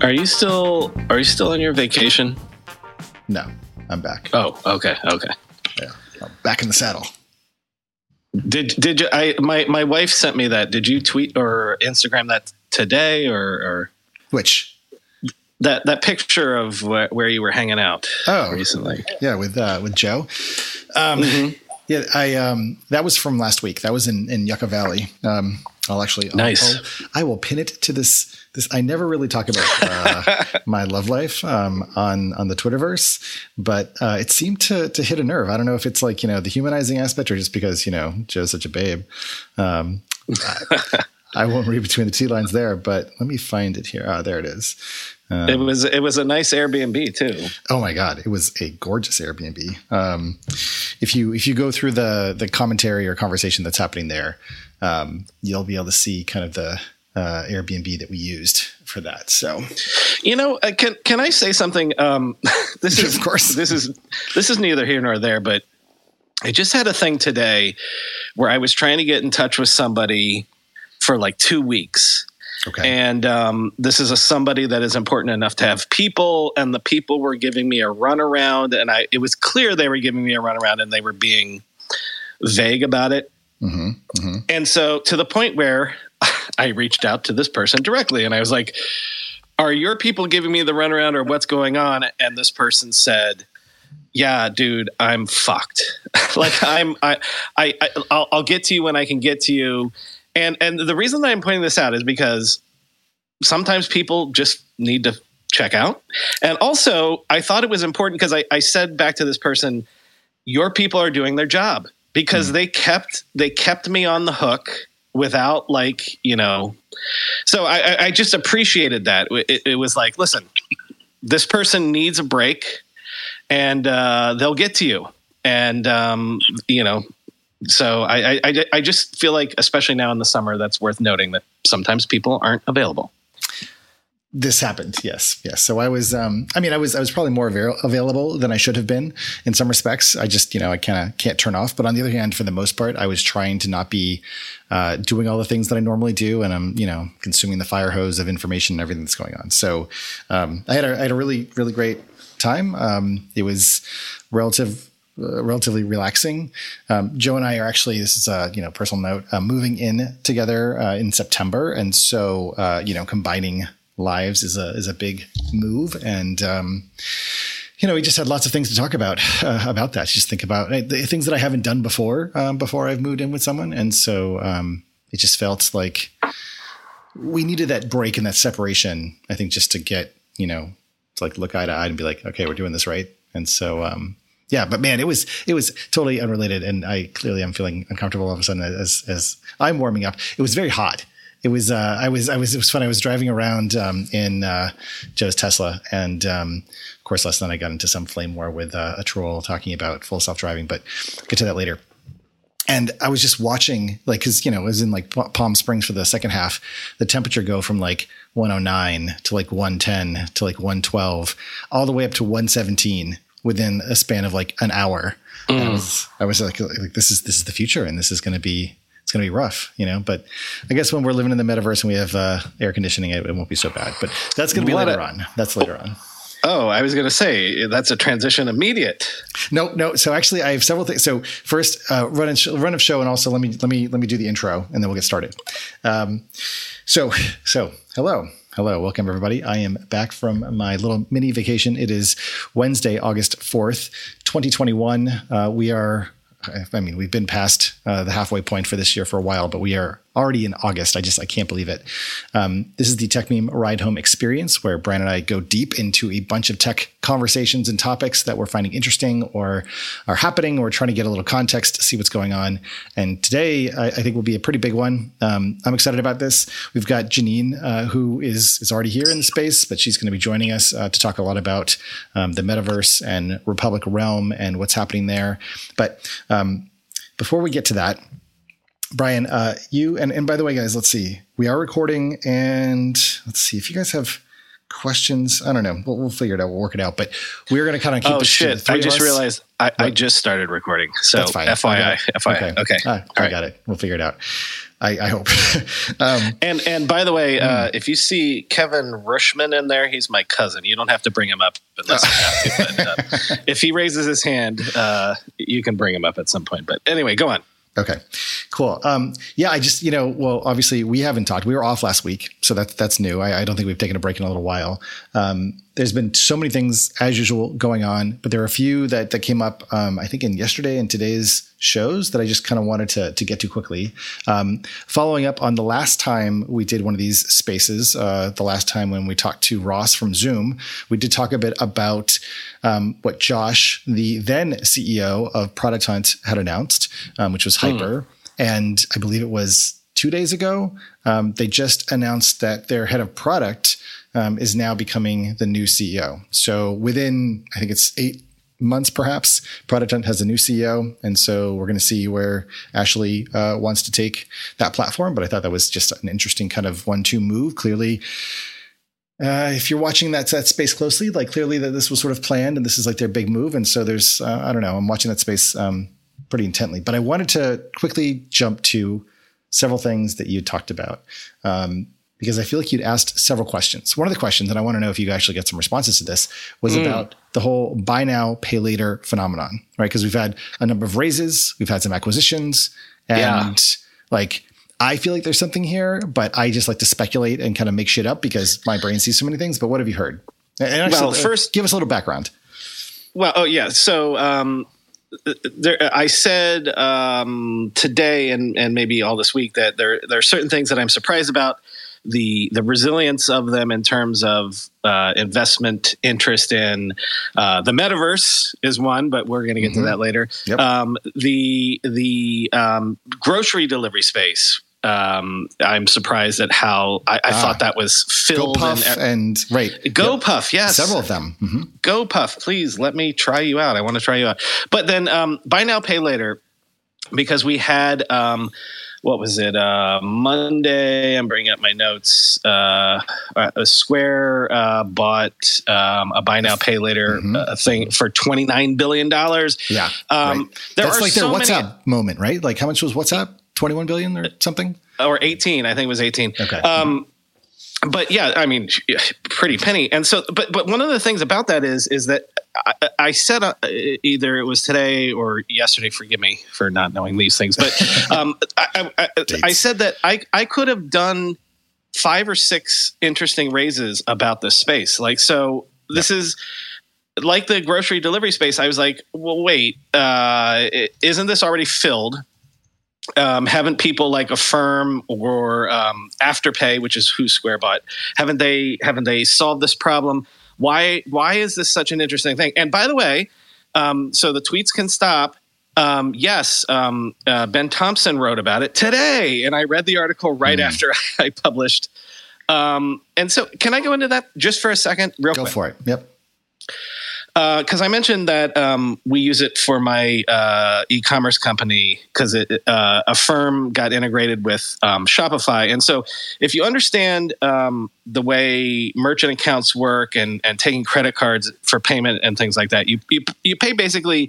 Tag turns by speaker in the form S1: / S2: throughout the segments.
S1: Are you still on your vacation?
S2: No, I'm back.
S1: Oh, okay.
S2: Yeah, I'm back in the saddle.
S1: Did you? My wife sent me that. Did you tweet or Instagram that today or
S2: Which?
S1: That picture of where you were hanging out recently?
S2: Yeah, with Joe. Yeah, that was from last week. That was in Yucca Valley. I will pin it to this. I never really talk about my love life on the Twitterverse, but it seemed to hit a nerve. I don't know if it's like, the humanizing aspect or just because, Joe's such a babe. I won't read between the two lines there, but let me find it here. Oh, there it is.
S1: It was a nice Airbnb too.
S2: Oh my God. It was a gorgeous Airbnb. If you go through the commentary or conversation that's happening there, you'll be able to see kind of the Airbnb that we used for that. So,
S1: can I say something? This is, of course, this is neither here nor there, but I just had a thing today where I was trying to get in touch with somebody for like 2 weeks.
S2: Okay.
S1: And this is somebody that is important enough to have people, and the people were giving me a runaround, and it was clear they were giving me a runaround, and they were being vague about it.
S2: Mm-hmm, mm-hmm.
S1: And so to the point where I reached out to this person directly, and I was like, "Are your people giving me the runaround, or what's going on?" And this person said, "Yeah, dude, I'm fucked. Like I'll get to you when I can get to you." And the reason that I'm pointing this out is because sometimes people just need to check out. And also, I thought it was important because I said back to this person, your people are doing their job, because they kept me on the hook without so I just appreciated that. It was like, listen, this person needs a break, and they'll get to you. And, so I just feel like, especially now in the summer, that's worth noting that sometimes people aren't available.
S2: This happened. Yes. So I was, I was probably more available than I should have been in some respects. I just, I kind of can't turn off. But on the other hand, for the most part, I was trying to not be doing all the things that I normally do. And I'm, consuming the fire hose of information and everything that's going on. So I had a really, really great time. It was relatively relaxing. Joe and I are actually, this is a personal note, moving in together in September, and so combining lives is a big move, and we just had lots of things to talk about that. Just think about the things that I haven't done before I've moved in with someone, and so it just felt like we needed that break and that separation. I think just to get to like look eye to eye and be like, okay, we're doing this right, and so. Yeah, but man, it was totally unrelated, and I'm feeling uncomfortable all of a sudden as I'm warming up. It was very hot. It was it was fun. I was driving around in Joe's Tesla, and of course last night I got into some flame war with a troll talking about full self-driving, but I'll get to that later. And I was just watching, because it was in like Palm Springs for the second half, the temperature go from like 109 to like 110 to like 112, all the way up to 117. Within a span of like an hour. I was like this is the future, and it's going to be rough, but I guess when we're living in the metaverse and we have air conditioning, it won't be so bad, but that's going to be later on. That's later on.
S1: Oh, I was going to say that's a transition immediate.
S2: No. So actually I have several things. So first run of show. And also let me do the intro, and then we'll get started. So Hello, welcome everybody. I am back from my little mini vacation. It is Wednesday, August 4th, 2021. We've been past the halfway point for this year for a while, but we are already in August. I can't believe it. This is the Techmeme Ride Home Experience, where Brian and I go deep into a bunch of tech conversations and topics that we're finding interesting or are happening, or trying to get a little context to see what's going on. And today, I think will be a pretty big one. I'm excited about this. We've got Janine, who is already here in the space, but she's going to be joining us to talk a lot about the metaverse and Republic Realm and what's happening there. But before we get to that, Brian, you, and by the way, guys, let's see, we are recording, and let's see if you guys have questions. I don't know. We'll figure it out. We'll work it out, but we're going to kind of keep this to the three
S1: I just
S2: of us.
S1: realized I just started recording. So
S2: that's fine.
S1: FYI.
S2: Okay.
S1: Okay.
S2: I got it. We'll figure it out. I hope.
S1: And by the way, if you see Kevin Rushman in there, he's my cousin. You don't have to bring him up unless you have to. But, if he raises his hand, you can bring him up at some point. But anyway, go on.
S2: Okay, cool. Yeah, I just, well, obviously we haven't talked. We were off last week, so that's new. I don't think we've taken a break in a little while. There's been so many things as usual going on, but there are a few that came up, I think in yesterday and today's shows that I just kind of wanted to get to quickly. Following up on the last time we did one of these spaces, the last time when we talked to Ross from Zoom, we did talk a bit about what Josh, the then CEO of Product Hunt, had announced, which was Hyper. And I believe it was 2 days ago, they just announced that their head of product is now becoming the new CEO. So within, I think it's 8 months, perhaps, Product Hunt has a new CEO. And so we're going to see where Ashley wants to take that platform. But I thought that was just an interesting kind of 1-2 move. Clearly, if you're watching that space closely, like clearly that this was sort of planned and this is like their big move. And so there's, I don't know, I'm watching that space pretty intently. But I wanted to quickly jump to several things that you talked about. Because I feel like you'd asked several questions. One of the questions, and I want to know if you actually get some responses to this, was about the whole buy now, pay later phenomenon, right? Because we've had a number of raises, we've had some acquisitions, and like, I feel like there's something here, but I just like to speculate and kind of make shit up because my brain sees so many things. But what have you heard? And actually, first, give us a little background.
S1: Well, so I said today and maybe all this week that there are certain things that I'm surprised about. The resilience of them in terms of investment interest in the metaverse is one, but we're going to get to that later.
S2: Yep.
S1: The grocery delivery space. I'm surprised at how I thought that was filled.
S2: GoPuff and right.
S1: GoPuff, yes.
S2: Several of them. Mm-hmm.
S1: GoPuff, please let me try you out. I want to try you out. But then buy now, pay later, because we had what was it? Monday. I'm bringing up my notes. Square bought a buy now, pay later thing for $29 billion.
S2: Yeah, right. That's like their WhatsApp moment, right? Like how much was WhatsApp? 21 billion or something?
S1: Or 18. I think it was 18.
S2: Okay.
S1: But yeah, I mean, pretty penny. And so, but one of the things about that is that I said either it was today or yesterday. Forgive me for not knowing these things, but I said that I could have done 5 or 6 interesting raises about this space. Like, so this is like the grocery delivery space. I was like, well, wait, isn't this already filled? Haven't people like Affirm or Afterpay, which is who Square bought, haven't they solved this problem? Why is this such an interesting thing? And by the way, so the tweets can stop. Yes, Ben Thompson wrote about it today, and I read the article right after I published. And so, can I go into that just for a second, real quick?
S2: Go for it. Yep.
S1: Because I mentioned that we use it for my e-commerce company because Affirm got integrated with Shopify. And so if you understand the way merchant accounts work and taking credit cards for payment and things like that, you pay basically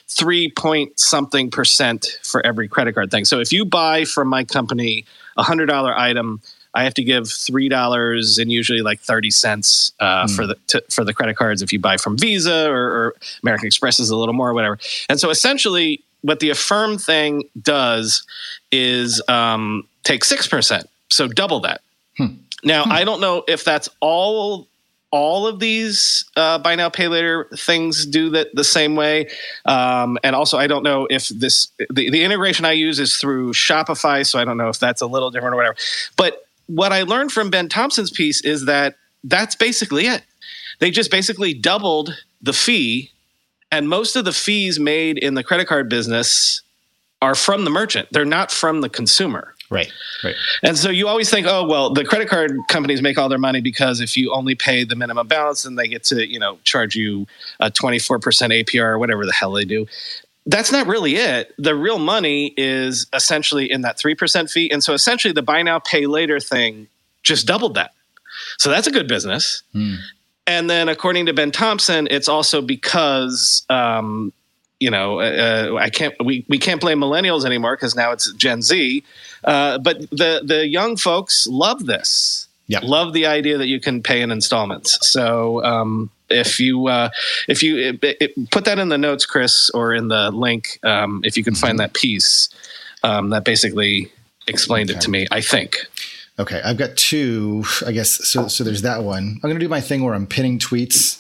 S1: 3-point-something% for every credit card thing. So if you buy from my company a $100 item, I have to give $3 and usually like 30 cents for the credit cards if you buy from Visa or American Express is a little more or whatever. And so essentially what the Affirm thing does is take 6%, so double that. Now, I don't know if that's all of these buy now, pay later things do that the same way. And also, I don't know if the integration I use is through Shopify, so I don't know if that's a little different or whatever. But what I learned from Ben Thompson's piece is that that's basically it. They just basically doubled the fee, and most of the fees made in the credit card business are from the merchant. They're not from the consumer.
S2: Right.
S1: And so you always think, oh, well, the credit card companies make all their money because if you only pay the minimum balance, then they get to, charge you a 24% APR or whatever the hell they do. That's not really it. The real money is essentially in that 3% fee. And so essentially the buy now, pay later thing just doubled that. So that's a good business. And then according to Ben Thompson, it's also because, we can't blame millennials anymore because now it's Gen Z. But the young folks love this.
S2: Yeah.
S1: Love the idea that you can pay in installments. So if you put that in the notes, Chris, or in the link, if you can find that piece, that basically explained it to me, I think.
S2: Okay, I've got two, I guess. So there's that one. I'm going to do my thing where I'm pinning tweets.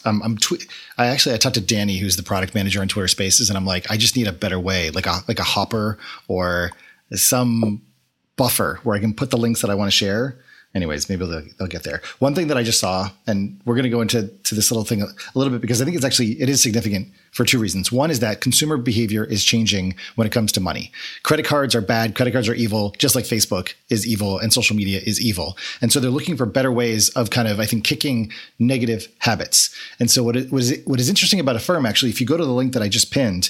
S2: I talked to Danny, who's the product manager on Twitter Spaces, and I'm like, I just need a better way, like a hopper or some buffer where I can put the links that I want to share. Anyways, maybe they'll get there. One thing that I just saw, and we're going to go into this little thing a little bit because I think it is significant for two reasons. One is that consumer behavior is changing when it comes to money. Credit cards are bad. Credit cards are evil, just like Facebook is evil and social media is evil. And so they're looking for better ways of kind of, I think, kicking negative habits. And so what is interesting about Affirm, actually, if you go to the link that I just pinned,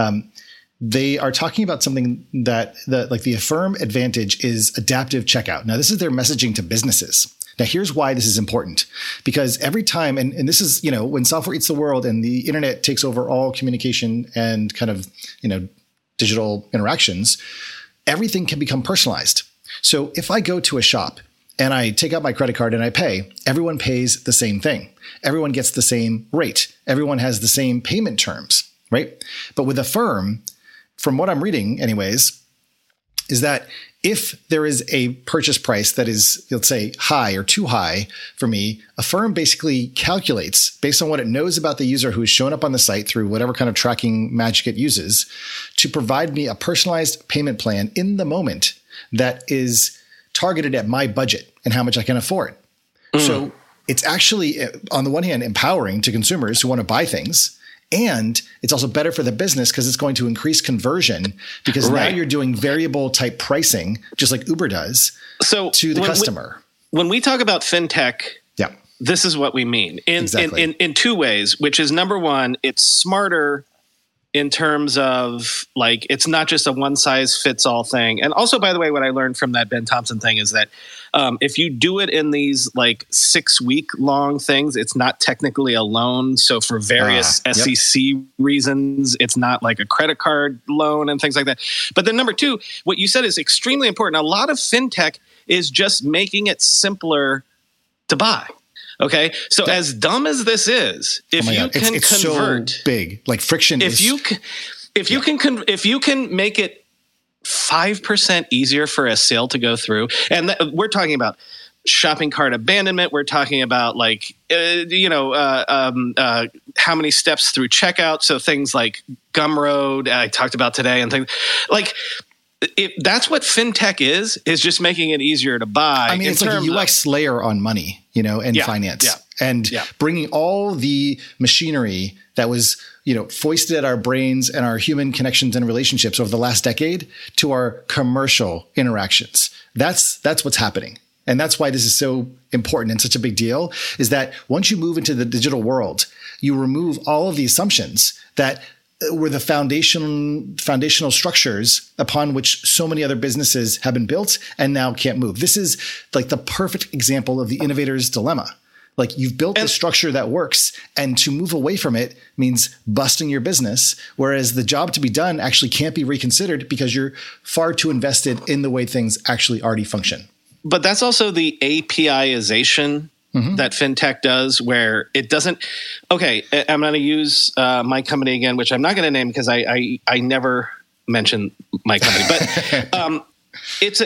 S2: they are talking about something that the Affirm advantage is adaptive checkout. Now, this is their messaging to businesses. Now, here's why this is important, because every time, and this is, when software eats the world and the internet takes over all communication and kind of, digital interactions, everything can become personalized. So if I go to a shop and I take out my credit card and I pay, everyone pays the same thing. Everyone gets the same rate. Everyone has the same payment terms, right? But with Affirm, from what I'm reading anyways, is that if there is a purchase price that is, let's say, high or too high for me, Affirm basically calculates based on what it knows about the user who has shown up on the site through whatever kind of tracking magic it uses to provide me a personalized payment plan in the moment that is targeted at my budget and how much I can afford. So it's actually, on the one hand, empowering to consumers who want to buy things. And it's also better for the business because it's going to increase conversion because now you're doing variable type pricing, just like Uber does, to the customer.
S1: When we talk about fintech, this is what we mean in two ways, which is number one, it's smarter in terms of like, it's not just a one size fits all thing. And also, by the way, what I learned from that Ben Thompson thing is that if you do it in these like 6-week long things, it's not technically a loan. So for various SEC reasons, it's not like a credit card loan and things like that. But then number two, what you said is extremely important. A lot of fintech is just making it simpler to buy. Okay, so as dumb as this is, if you can convert,
S2: so big, like friction.
S1: If you can make it 5% easier for a sale to go through, and we're talking about shopping cart abandonment. We're talking about like how many steps through checkout. So things like Gumroad I talked about today, and things like. That's what fintech is just making it easier to buy.
S2: I mean, it's like a UX layer on money, and finance, and bringing all the machinery that was, foisted at our brains and our human connections and relationships over the last decade to our commercial interactions. That's what's happening. And that's why this is so important and such a big deal, is that once you move into the digital world, you remove all of the assumptions that were the foundational structures upon which so many other businesses have been built and now can't move. This is like the perfect example of the innovator's dilemma. Like you've built this structure that works, and to move away from it means busting your business, whereas the job to be done actually can't be reconsidered because you're far too invested in the way things actually already function.
S1: But that's also the APIization that fintech does, where it doesn't. Okay, I'm going to use my company again, which I'm not going to name because I never mention my company. But it's a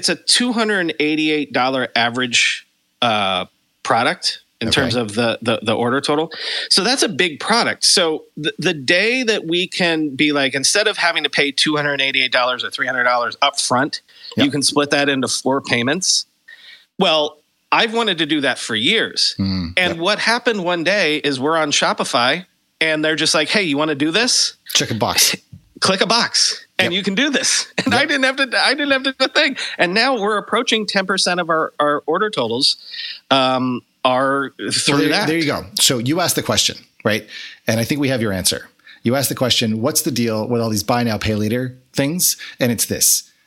S1: $288 average product in terms of the order total. So that's a big product. So the day that we can be like, instead of having to pay $288 or $300 up front, you can split that into 4 payments. Well, I've wanted to do that for years. And what happened one day is we're on Shopify and they're just like, hey, you want to do this?
S2: Check a box.
S1: Click a box and you can do this. And I didn't have to do a thing. And now we're approaching 10% of our order totals are through that.
S2: There you go. So you asked the question, right? And I think we have your answer. You asked the question, what's the deal with all these buy now, pay later things? And it's this.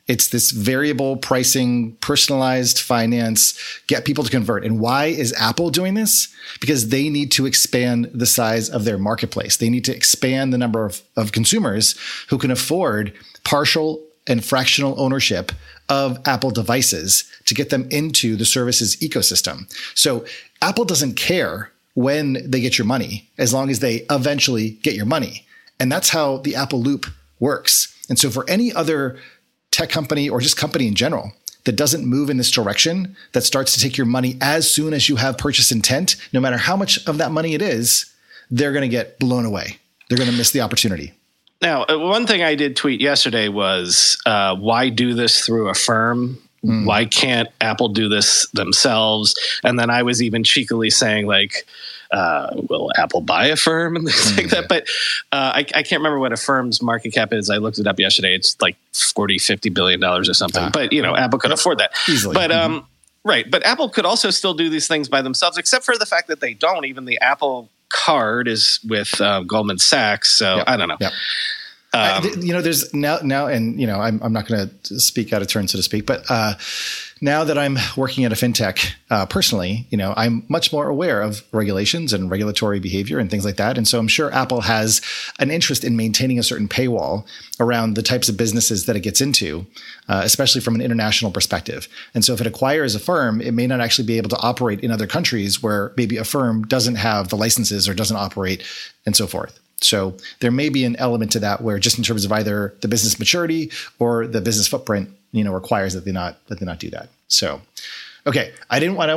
S2: It's this variable pricing, personalized finance, get people to convert. And why is Apple doing this? Because they need to expand the size of their marketplace. They need to expand the number of consumers who can afford partial and fractional ownership of Apple devices to get them into the services ecosystem. So Apple doesn't care when they get your money, as long as they eventually get your money. And that's how the Apple loop works. And so for any other tech company or just company in general that doesn't move in this direction, that starts to take your money as soon as you have purchase intent, no matter how much of that money it is, they're going to get blown away. They're going to miss the opportunity.
S1: Now, one thing I did tweet yesterday was, why do this through a firm? Why can't Apple do this themselves? And then I was even cheekily saying, like, will Apple buy a firm and things like that? But I can't remember what a firm's market cap is. I looked it up yesterday. It's like $40-50 billion or something. But, Apple could afford that.
S2: Easily.
S1: But, right. But Apple could also still do these things by themselves, except for the fact that they don't. Even the Apple Card is with Goldman Sachs. So I don't know.
S2: There's now, and I'm not going to speak out of turn, so to speak, but now that I'm working at a fintech personally, I'm much more aware of regulations and regulatory behavior and things like that. And so I'm sure Apple has an interest in maintaining a certain paywall around the types of businesses that it gets into, especially from an international perspective. And so if it acquires a firm, it may not actually be able to operate in other countries where maybe a firm doesn't have the licenses or doesn't operate and so forth. So there may be an element to that where just in terms of either the business maturity or the business footprint, requires that they not do that. So, okay. I don't want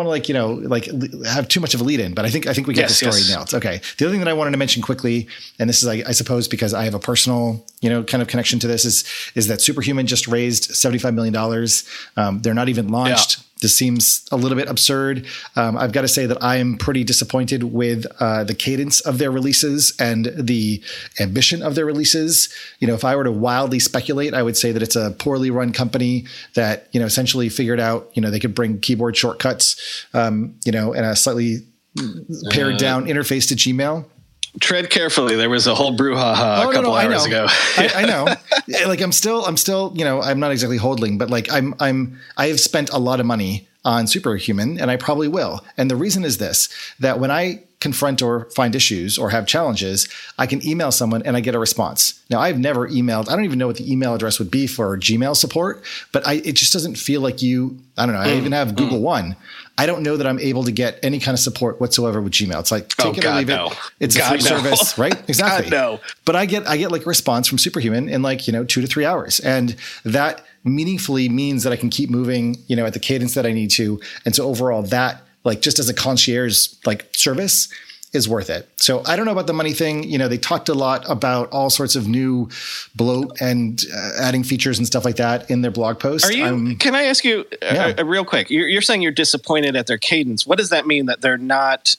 S2: to have too much of a lead in, but I think we get the story now. Okay. The other thing that I wanted to mention quickly, and this is, I suppose, because I have a personal, kind of connection to this is that Superhuman just raised $75 million. They're not even launched. Yeah. This seems a little bit absurd. I've got to say that I am pretty disappointed with the cadence of their releases and the ambition of their releases. If I were to wildly speculate, I would say that it's a poorly run company that, essentially figured out, they could bring keyboard shortcuts, and a slightly pared down interface to Gmail.
S1: Tread carefully. There was a whole brouhaha a couple hours ago.
S2: I know. Like I'm still, I'm not exactly hodling, but like I have spent a lot of money on Superhuman, and I probably will. And the reason is this, that when I confront or find issues or have challenges, I can email someone and I get a response. Now, I've never emailed. I don't even know what the email address would be for Gmail support, but it just doesn't feel like I don't know. I even have Google One. I don't know that I'm able to get any kind of support whatsoever with Gmail. It's like, take it or leave it. It's a free service, right? Exactly.
S1: No.
S2: But I get like a response from Superhuman in 2 to 3 hours. And that meaningfully means that I can keep moving, at the cadence that I need to. And so overall that, just as a concierge, service is worth it. So I don't know about the money thing. They talked a lot about all sorts of new bloat and adding features and stuff like that in their blog post.
S1: Can I ask you real quick? You're saying you're disappointed at their cadence. What does that mean? That they're not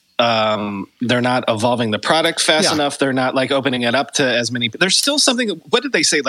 S1: evolving the product fast enough? They're not opening it up to as many. There's still something. What did they say?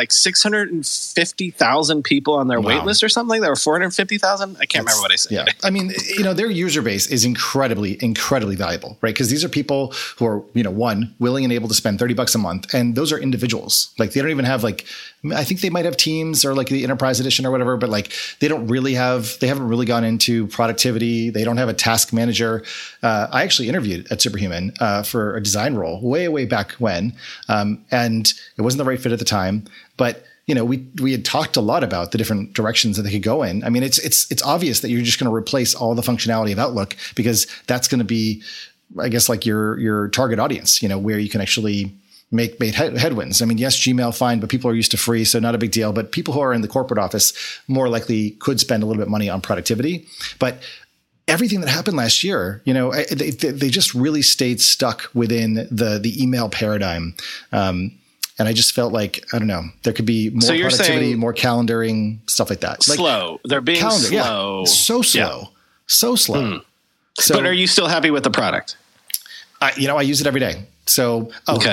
S1: 650,000 people on their wait list or something like that, or 450,000? I can't remember what I said.
S2: Yeah. I mean, their user base is incredibly, incredibly valuable, right? Because these are people who are, one, willing and able to spend $30 a month. And those are individuals. They don't even have I think they might have teams or the enterprise edition or whatever, but they haven't really gone into productivity. They don't have a task manager. I actually interviewed at Superhuman for a design role way back when, and it wasn't the right fit at the time. But we had talked a lot about the different directions that they could go in. I mean, it's obvious that you're just going to replace all the functionality of Outlook because that's going to be, I guess, your target audience. Where you can actually make headwinds. I mean, yes, Gmail, fine, but people are used to free, so not a big deal. But people who are in the corporate office more likely could spend a little bit of money on productivity. But everything that happened last year, they just really stayed stuck within the email paradigm. And I just felt like, I don't know, there could be more productivity, more calendaring, stuff like that.
S1: Slow. They're being slow.
S2: Yeah. So slow. Yeah. So slow. So,
S1: but are you still happy with the product?
S2: I use it every day. So,
S1: okay.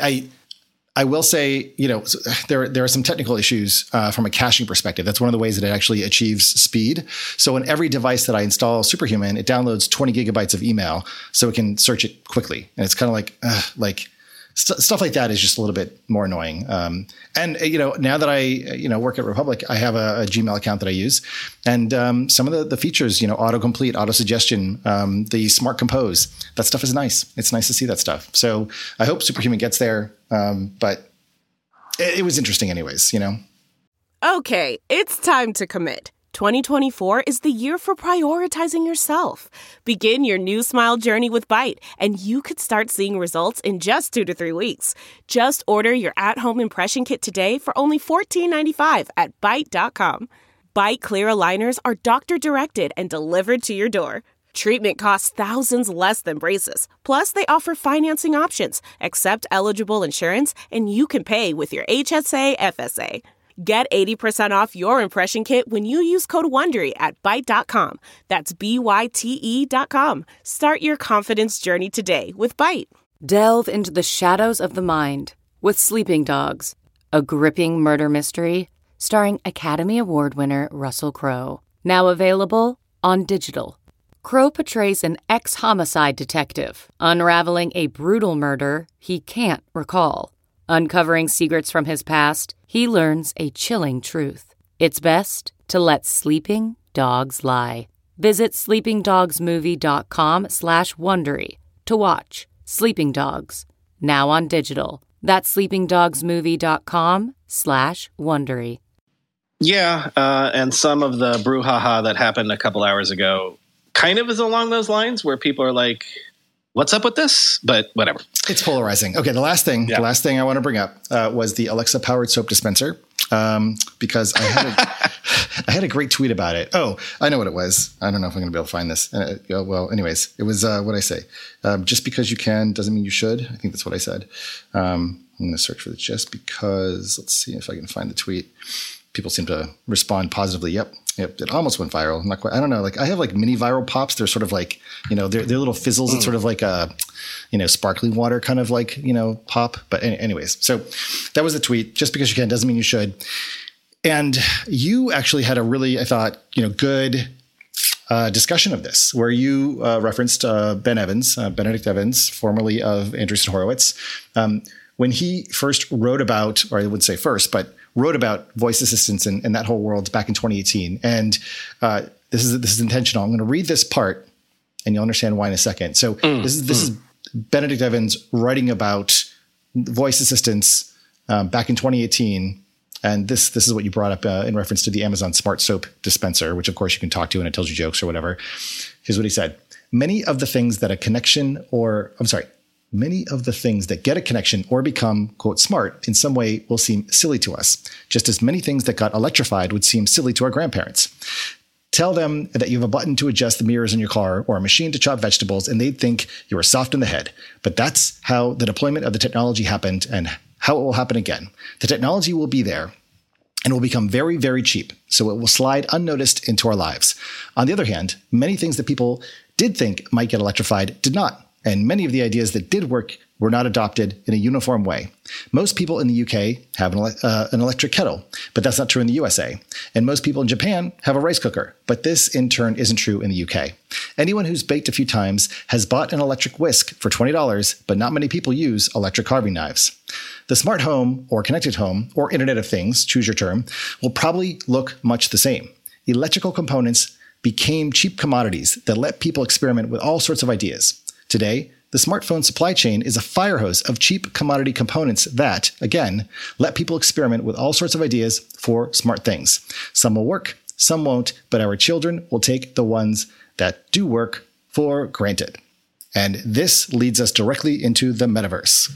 S2: I will say, there are some technical issues from a caching perspective. That's one of the ways that it actually achieves speed. So on every device that I install Superhuman, it downloads 20 gigabytes of email so it can search it quickly. And it's kind of stuff like that is just a little bit more annoying. And now that I work at Republic, I have a Gmail account that I use, and some of the features, autocomplete, auto suggestion, the smart compose, that stuff is nice. It's nice to see that stuff. So I hope Superhuman gets there, but it was interesting anyways.
S3: Okay, it's time to commit. 2024 is the year for prioritizing yourself. Begin your new smile journey with Byte, and you could start seeing results in just 2 to 3 weeks. Just order your at-home impression kit today for only $14.95 at Byte.com. Byte Clear aligners are doctor-directed and delivered to your door. Treatment costs thousands less than braces. Plus, they offer financing options, accept eligible insurance, and you can pay with your HSA FSA. Get 80% off your impression kit when you use code WONDERY at Byte.com. That's BYTE.com. Start your confidence journey today with Byte.
S4: Delve into the shadows of the mind with Sleeping Dogs, a gripping murder mystery starring Academy Award winner Russell Crowe. Now available on digital. Crowe portrays an ex-homicide detective unraveling a brutal murder he can't recall. Uncovering secrets from his past, he learns a chilling truth. It's best to let sleeping dogs lie. Visit sleepingdogsmovie.com/Wondery to watch Sleeping Dogs, now on digital. That's sleepingdogsmovie.com/Wondery.
S1: Yeah, and some of the brouhaha that happened a couple hours ago kind of is along those lines where people are like, what's up with this? But whatever.
S2: It's polarizing. Okay, the last thing I want to bring up was the Alexa powered soap dispenser, because I had a great tweet about it. Oh, I know what it was. I don't know if I'm going to be able to find this. Well, anyways, it was what I say. Just because you can doesn't mean you should. I think that's what I said. I'm going to search for the just because. Let's see if I can find the tweet. People seem to respond positively. Yep. It almost went viral. Not quite. I don't know. Like I have like mini viral pops. They're sort of like, they're little fizzles. It's sort of like a, sparkling water kind of like, pop. But anyways, so that was the tweet. Just because you can doesn't mean you should. And you actually had a really, I thought, good discussion of this, where you referenced Benedict Evans, formerly of Andreessen Horowitz, when he first wrote about, or I wouldn't say first, but wrote about voice assistants and that whole world back in 2018. And this is intentional. I'm going to read this part and you'll understand why in a second. So this is Benedict Evans writing about voice assistants back in 2018. And this is what you brought up in reference to the Amazon Smart Soap dispenser, which of course you can talk to and it tells you jokes or whatever. Here's what he said. Many of the things that get a connection or become, quote, smart in some way will seem silly to us, just as many things that got electrified would seem silly to our grandparents. Tell them that you have a button to adjust the mirrors in your car or a machine to chop vegetables, and they'd think you are soft in the head. But that's how the deployment of the technology happened and how it will happen again. The technology will be there and will become very, very cheap, so it will slide unnoticed into our lives. On the other hand, many things that people did think might get electrified did not. And many of the ideas that did work were not adopted in a uniform way. Most people in the UK have an electric kettle, but that's not true in the USA. And most people in Japan have a rice cooker, but this in turn isn't true in the UK. Anyone who's baked a few times has bought an electric whisk for $20, but not many people use electric carving knives. The smart home or connected home or Internet of Things, choose your term, will probably look much the same. Electrical components became cheap commodities that let people experiment with all sorts of ideas. Today, the smartphone supply chain is a fire hose of cheap commodity components that, again, let people experiment with all sorts of ideas for smart things. Some will work, some won't, but our children will take the ones that do work for granted. And this leads us directly into the metaverse.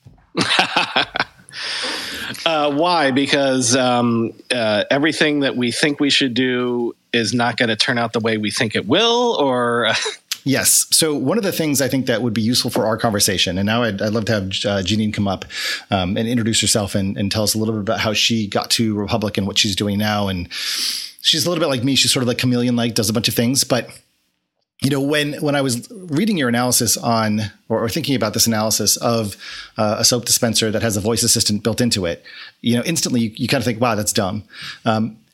S1: Why? Because everything that we think we should do is not going to turn out the way we think it will, or...
S2: Yes. So one of the things I think that would be useful for our conversation, and now I'd love to have Janine come up and introduce herself and tell us a little bit about how she got to Republic and what she's doing now. And she's a little bit like me. She's sort of like chameleon-like, does a bunch of things. But, when I was reading your analysis on or thinking about this analysis of a soap dispenser that has a voice assistant built into it, instantly you kind of think, wow, that's dumb.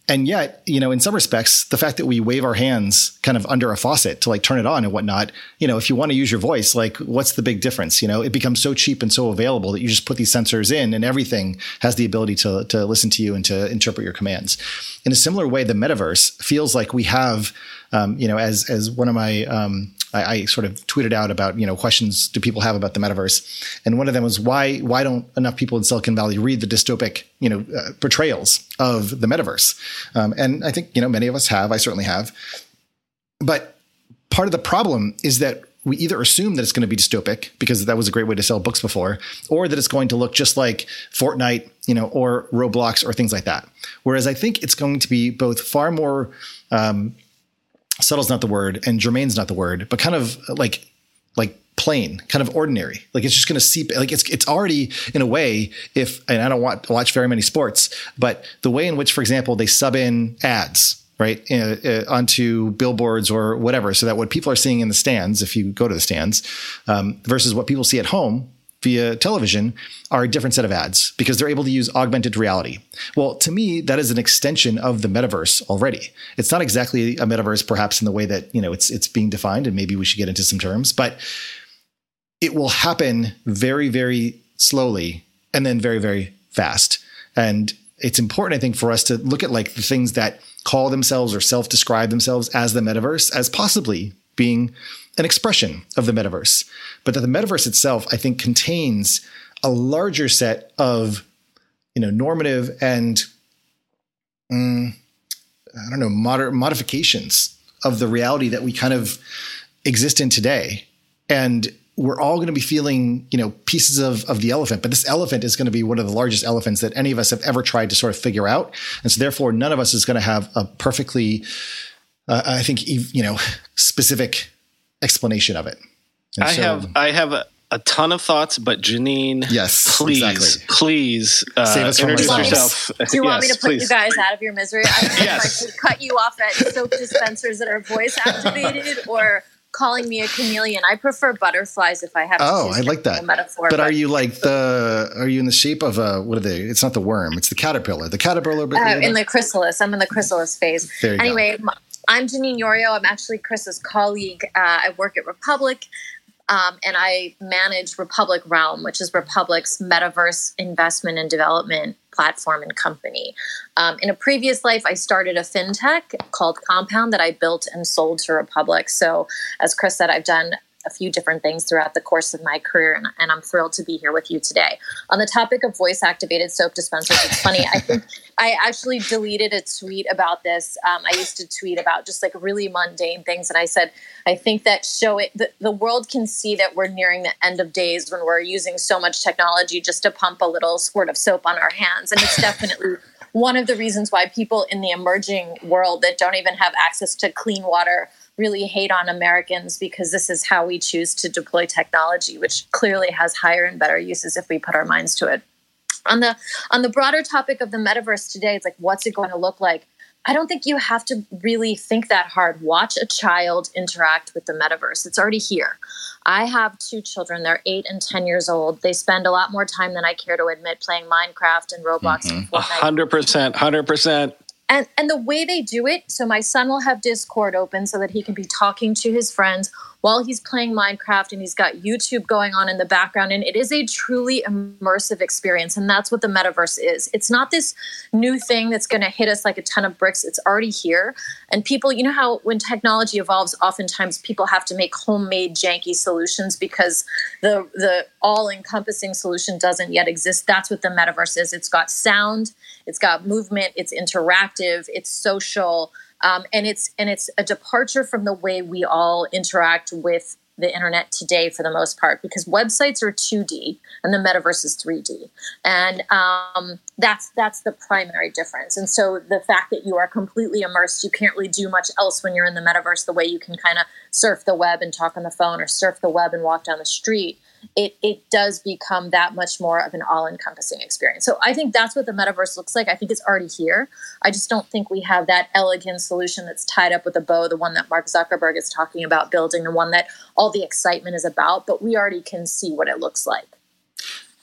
S2: And yet, in some respects, the fact that we wave our hands kind of under a faucet to like turn it on and whatnot, if you want to use your voice, like what's the big difference? It becomes so cheap and so available that you just put these sensors in and everything has the ability to listen to you and to interpret your commands. In a similar way, the metaverse feels like we have, as one of my, I sort of tweeted out about, questions do people have about the metaverse? And one of them was why don't enough people in Silicon Valley read the dystopic, portrayals of the metaverse? And I think, many of us have, I certainly have. But part of the problem is that we either assume that it's going to be dystopic because that was a great way to sell books before, or that it's going to look just like Fortnite, or Roblox or things like that. Whereas I think it's going to be both far more, subtle's not the word and germane's not the word, but kind of like plain, kind of ordinary. Like it's just going to seep, like it's already in a way and I don't watch very many sports, but the way in which, for example, they sub in ads, right, onto billboards or whatever, so that what people are seeing in the stands, if you go to the stands, versus what people see at home via television are a different set of ads because they're able to use augmented reality. Well, to me, that is an extension of the metaverse already. It's not exactly a metaverse, perhaps in the way that, it's being defined, and maybe we should get into some terms, but it will happen very, very slowly and then very, very fast. And it's important, I think, for us to look at like the things that call themselves or self-describe themselves as the metaverse as possibly being an expression of the metaverse, but that the metaverse itself, I think, contains a larger set of, normative and, modifications of the reality that we kind of exist in today. And we're all going to be feeling, pieces of the elephant, but this elephant is going to be one of the largest elephants that any of us have ever tried to sort of figure out. And so therefore, none of us is going to have a perfectly, I think, specific explanation of it. And
S1: I have a ton of thoughts, but Janine,
S2: yes,
S1: please
S2: save us from
S1: introduce yourself.
S5: Do you want me to put you guys out of your misery? I can
S1: Yes.
S5: cut you off at soap dispensers that are voice activated or calling me a chameleon. I prefer butterflies if I have to.
S2: Oh, I like that.
S5: Metaphor,
S2: but are you are you in the shape of what are they? It's not the worm. It's the caterpillar. The caterpillar.
S5: In the chrysalis. I'm in the chrysalis phase.
S2: There you go.
S5: I'm Janine Yorio. I'm actually Chris's colleague. I work at Republic, and I manage Republic Realm, which is Republic's metaverse investment and development platform and company. In a previous life, I started a fintech called Compound that I built and sold to Republic. So as Chris said, I've done a few different things throughout the course of my career, and I'm thrilled to be here with you today. On the topic of voice-activated soap dispensers, it's funny, I think I actually deleted a tweet about this. I used to tweet about just like really mundane things, and I said, I think that the world can see that we're nearing the end of days when we're using so much technology just to pump a little squirt of soap on our hands, and it's definitely one of the reasons why people in the emerging world that don't even have access to clean water really hate on Americans, because this is how we choose to deploy technology, which clearly has higher and better uses if we put our minds to it. On the broader topic of the metaverse today, it's like, what's it going to look like? I don't think you have to really think that hard. Watch a child interact with the metaverse. It's already here. I have 2 children. They're 8 and 10 years old. They spend a lot more time than I care to admit playing Minecraft and Roblox and Fortnite.
S1: 100%.
S5: And the way they do it, so my son will have Discord open so that he can be talking to his friends while he's playing Minecraft, and he's got YouTube going on in the background. And it is a truly immersive experience. And that's what the metaverse is. It's not this new thing that's going to hit us like a ton of bricks. It's already here. And people, you know how when technology evolves, oftentimes people have to make homemade janky solutions because the all-encompassing solution doesn't yet exist. That's what the metaverse is. It's got sound, it's got movement, it's interactive, it's social. And it's a departure from the way we all interact with the internet today for the most part, because websites are 2D and the metaverse is 3D. And that's the primary difference. And so the fact that you are completely immersed, you can't really do much else when you're in the metaverse the way you can kind of surf the web and talk on the phone or surf the web and walk down the street. It does become that much more of an all-encompassing experience. So I think that's what the metaverse looks like. I think it's already here. I just don't think we have that elegant solution that's tied up with a bow, the one that Mark Zuckerberg is talking about building, the one that all the excitement is about, but we already can see what it looks like.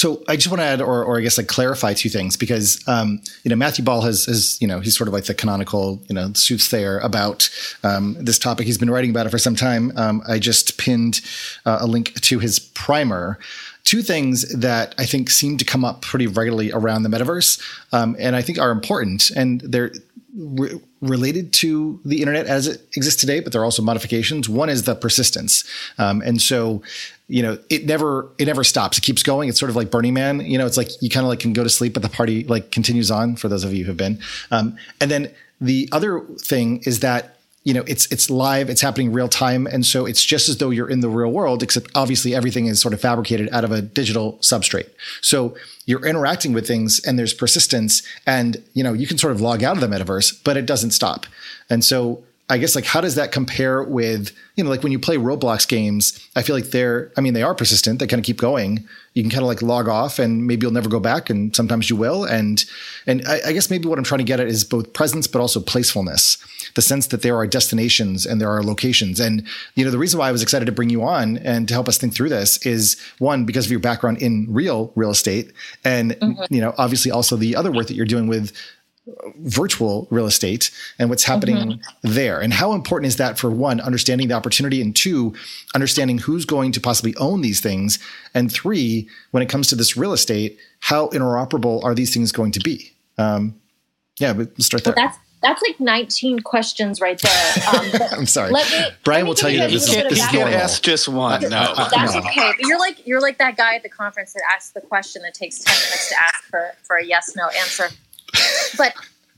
S2: So I just want to add, or I guess like clarify two things, because Matthew Ball has he's sort of like the canonical soothsayer about this topic. He's been writing about it for some time. I just pinned a link to his primer. Two things that I think seem to come up pretty regularly around the metaverse, and I think are important, and they're related to the internet as it exists today, but there are also modifications. One is the persistence, and so it never stops. It keeps going. It's sort of like Burning Man. It's like you kind of like can go to sleep, but the party like continues on. For those of you who have been, and then the other thing is that it's live, it's happening real time. And so it's just as though you're in the real world, except obviously everything is sort of fabricated out of a digital substrate. So you're interacting with things and there's persistence, and, you can sort of log out of the metaverse, but it doesn't stop. And so I guess like, how does that compare with, like when you play Roblox games, I feel like they are persistent. They kind of keep going. You can kind of like log off and maybe you'll never go back. And sometimes you will. And I guess maybe what I'm trying to get at is both presence, but also placefulness, the sense that there are destinations and there are locations. And, the reason why I was excited to bring you on and to help us think through this is, one, because of your background in real estate. And, obviously also the other work that you're doing with virtual real estate and what's happening there. And how important is that for, one, understanding the opportunity, and two, understanding who's going to possibly own these things, and three, when it comes to this real estate, how interoperable are these things going to be? But we'll start there.
S5: Well, that's like 19 questions right there.
S2: I'm sorry. Brian will tell you that this is
S1: normal. You can ask just one. No.
S5: That's okay. But you're like that guy at the conference that asks the question that takes 10 minutes to ask for a yes/no answer. But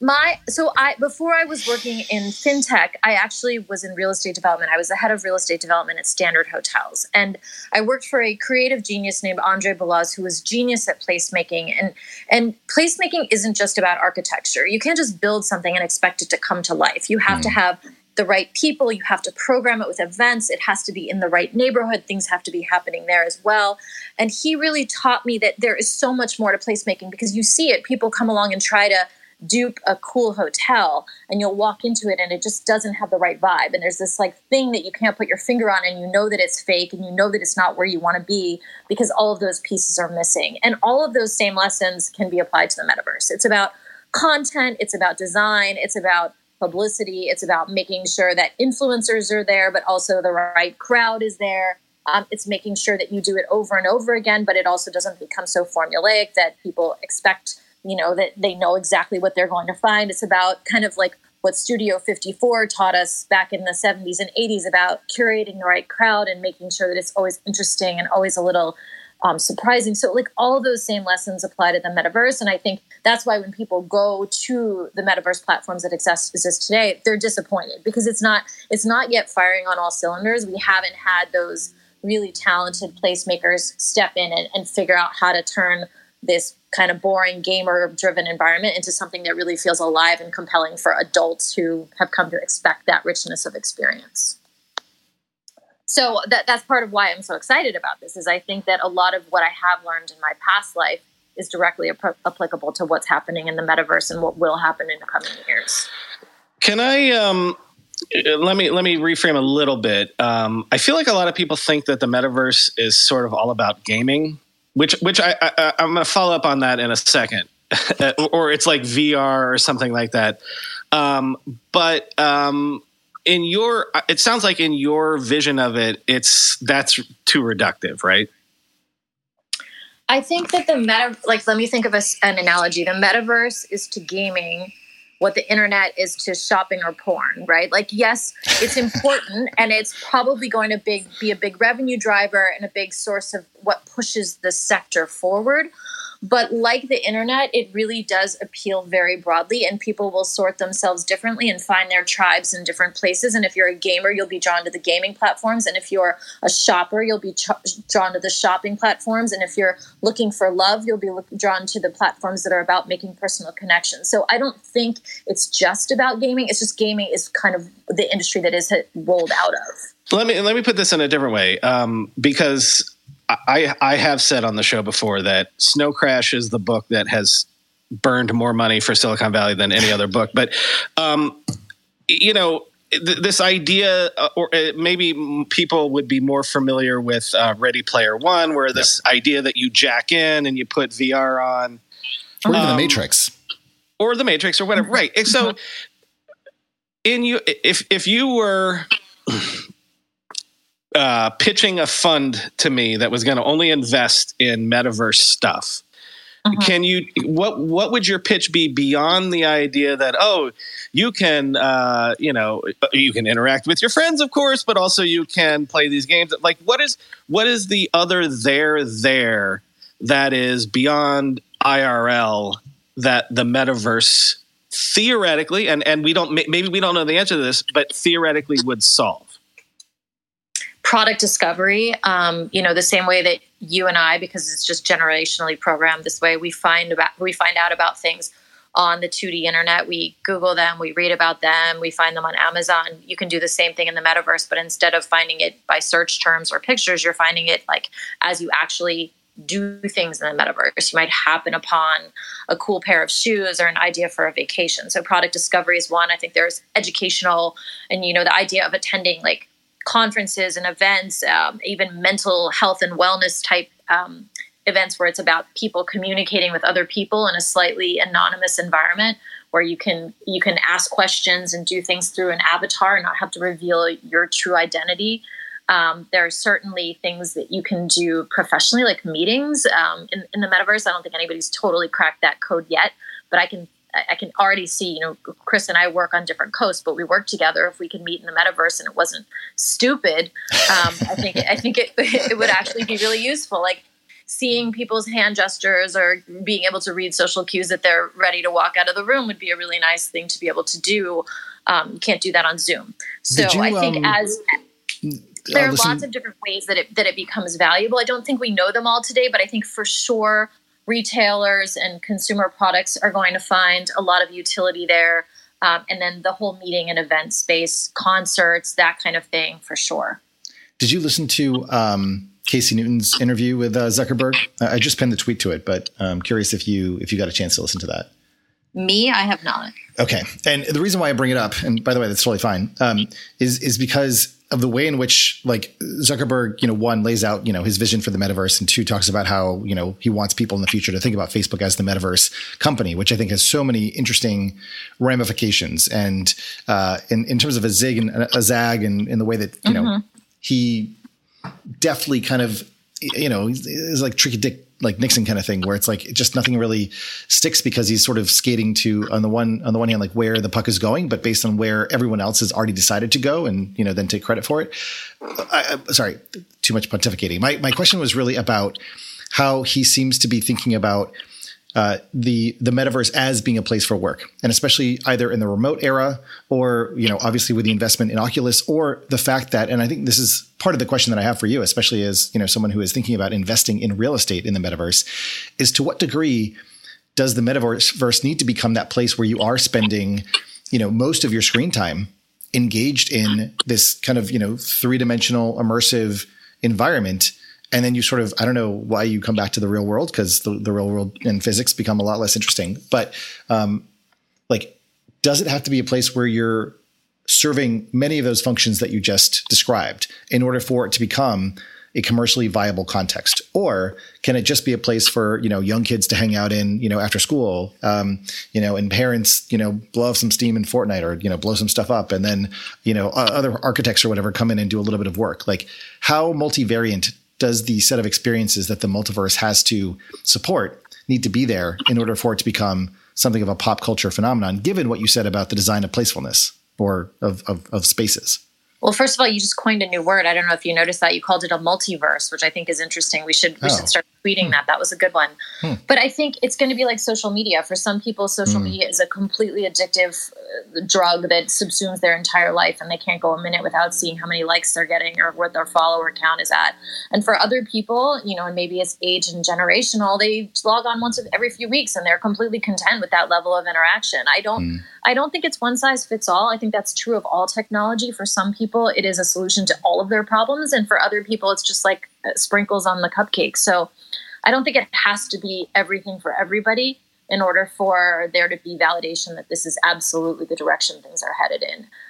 S5: before I was working in fintech, I actually was in real estate development. I was the head of real estate development at Standard Hotels. And I worked for a creative genius named Andre Balazs, who was genius at placemaking. And placemaking isn't just about architecture. You can't just build something and expect it to come to life. You have to have the right people. You have to program it with events. It has to be in the right neighborhood. Things have to be happening there as well. And he really taught me that there is so much more to placemaking, because you see it. People come along and try to dupe a cool hotel, and you'll walk into it and it just doesn't have the right vibe. And there's this like thing that you can't put your finger on, and that it's fake, and that it's not where you want to be, because all of those pieces are missing. And all of those same lessons can be applied to the metaverse. It's about content. It's about design. It's about publicity. It's about making sure that influencers are there, but also the right crowd is there. It's making sure that you do it over and over again, but it also doesn't become so formulaic that people expect, that they know exactly what they're going to find. It's about kind of like what Studio 54 taught us back in the 70s and 80s about curating the right crowd and making sure that it's always interesting and always a little surprising. So like all of those same lessons apply to the metaverse. And I think that's why when people go to the metaverse platforms that exist today, they're disappointed, because it's not yet firing on all cylinders. We haven't had those really talented placemakers step in and figure out how to turn this kind of boring gamer-driven environment into something that really feels alive and compelling for adults who have come to expect that richness of experience. So that's part of why I'm so excited about this, is I think that a lot of what I have learned in my past life is directly applicable to what's happening in the metaverse and what will happen in the coming years.
S1: Can I let me reframe a little bit? I feel like a lot of people think that the metaverse is sort of all about gaming, which I'm going to follow up on that in a second, or it's like VR or something like that. But it sounds like in your vision of it, that's too reductive, right?
S5: I think that let me think of an analogy. The metaverse is to gaming what the internet is to shopping or porn, right? Like, yes, it's important, and it's probably going to be a big revenue driver and a big source of what pushes the sector forward. But like the internet, it really does appeal very broadly, and people will sort themselves differently and find their tribes in different places. And if you're a gamer, you'll be drawn to the gaming platforms. And if you're a shopper, you'll be drawn to the shopping platforms. And if you're looking for love, you'll be drawn to the platforms that are about making personal connections. So I don't think it's just about gaming. It's just gaming is kind of the industry that is rolled out of.
S1: Let me put this in a different way, because I have said on the show before that Snow Crash is the book that has burned more money for Silicon Valley than any other book. But, this idea, or maybe people would be more familiar with Ready Player One, where this idea that you jack in and you put VR on.
S2: Or even The Matrix.
S1: Or The Matrix or whatever. Right. And so if you were pitching a fund to me that was going to only invest in metaverse stuff, what would your pitch be beyond the idea that, you can, you can interact with your friends, of course, but also you can play these games. Like, what is the other there that is beyond IRL that the metaverse theoretically, and maybe we don't know the answer to this, but theoretically would solve?
S5: Product discovery, the same way that you and I, because it's just generationally programmed this way, we find out about things on the 2D internet. We Google them, we read about them, we find them on Amazon. You can do the same thing in the metaverse, but instead of finding it by search terms or pictures, you're finding it like as you actually do things in the metaverse. You might happen upon a cool pair of shoes or an idea for a vacation. So product discovery is one. I think there's educational, and the idea of attending like conferences and events, even mental health and wellness type events where it's about people communicating with other people in a slightly anonymous environment where you can ask questions and do things through an avatar and not have to reveal your true identity. There are certainly things that you can do professionally, like meetings in the metaverse. I don't think anybody's totally cracked that code yet, but I can already see, Chris and I work on different coasts, but we work together. If we could meet in the metaverse and it wasn't stupid, I think it would actually be really useful. Like seeing people's hand gestures or being able to read social cues that they're ready to walk out of the room would be a really nice thing to be able to do. You can't do that on Zoom. So I think there are lots of different ways that it becomes valuable. I don't think we know them all today, but I think for sure retailers and consumer products are going to find a lot of utility there. And then the whole meeting and event space, concerts, that kind of thing, for sure. Did you listen to Casey Newton's interview with Zuckerberg? I just pinned the tweet to it, but I'm curious if you got a chance to listen to that. Me, I have not. Okay. And the reason why I bring it up, and by the way, that's totally fine, is because of the way in which like Zuckerberg, one, lays out, his vision for the metaverse, and two, talks about how, he wants people in the future to think about Facebook as the metaverse company, which I think has so many interesting ramifications. And in terms of a zig and a zag, and in the way that, he definitely kind of, is like tricky Dick, like Nixon kind of thing, where it's like just nothing really sticks because he's sort of skating to on the one hand, like where the puck is going, but based on where everyone else has already decided to go, and then take credit for it. Sorry, too much pontificating. My question was really about how he seems to be thinking about the metaverse as being a place for work, and especially either in the remote era or, obviously with the investment in Oculus, or the fact that, and I think this is part of the question that I have for you, especially as, someone who is thinking about investing in real estate in the metaverse, is to what degree does the metaverse need to become that place where you are spending, most of your screen time engaged in this kind of, three-dimensional immersive environment. And then you sort of, I don't know why you come back to the real world, because the real world and physics become a lot less interesting. But does it have to be a place where you're serving many of those functions that you just described in order for it to become a commercially viable context? Or can it just be a place for, young kids to hang out in, after school, and parents, blow off some steam in Fortnite, or, blow some stuff up, and then, other architects or whatever come in and do a little bit of work? Like, how multivariant does the set of experiences that the multiverse has to support need to be there in order for it to become something of a pop culture phenomenon, given what you said about the design of placefulness or of spaces? Well, first of all, you just coined a new word. I don't know if you noticed that. You called it a multiverse, which I think is interesting. We should start tweeting that. That was a good one. But I think it's going to be like social media. For some people, social media is a completely addictive drug that subsumes their entire life, and they can't go a minute without seeing how many likes they're getting or what their follower count is at. And for other people, and maybe it's age and generational, they log on once every few weeks and they're completely content with that level of interaction. I don't think it's one size fits all. I think that's true of all technology. For some people, it is a solution to all of their problems. And for other people, it's just like sprinkles on the cupcake. So I don't think it has to be everything for everybody in order for there to be validation that this is absolutely the direction things are headed in.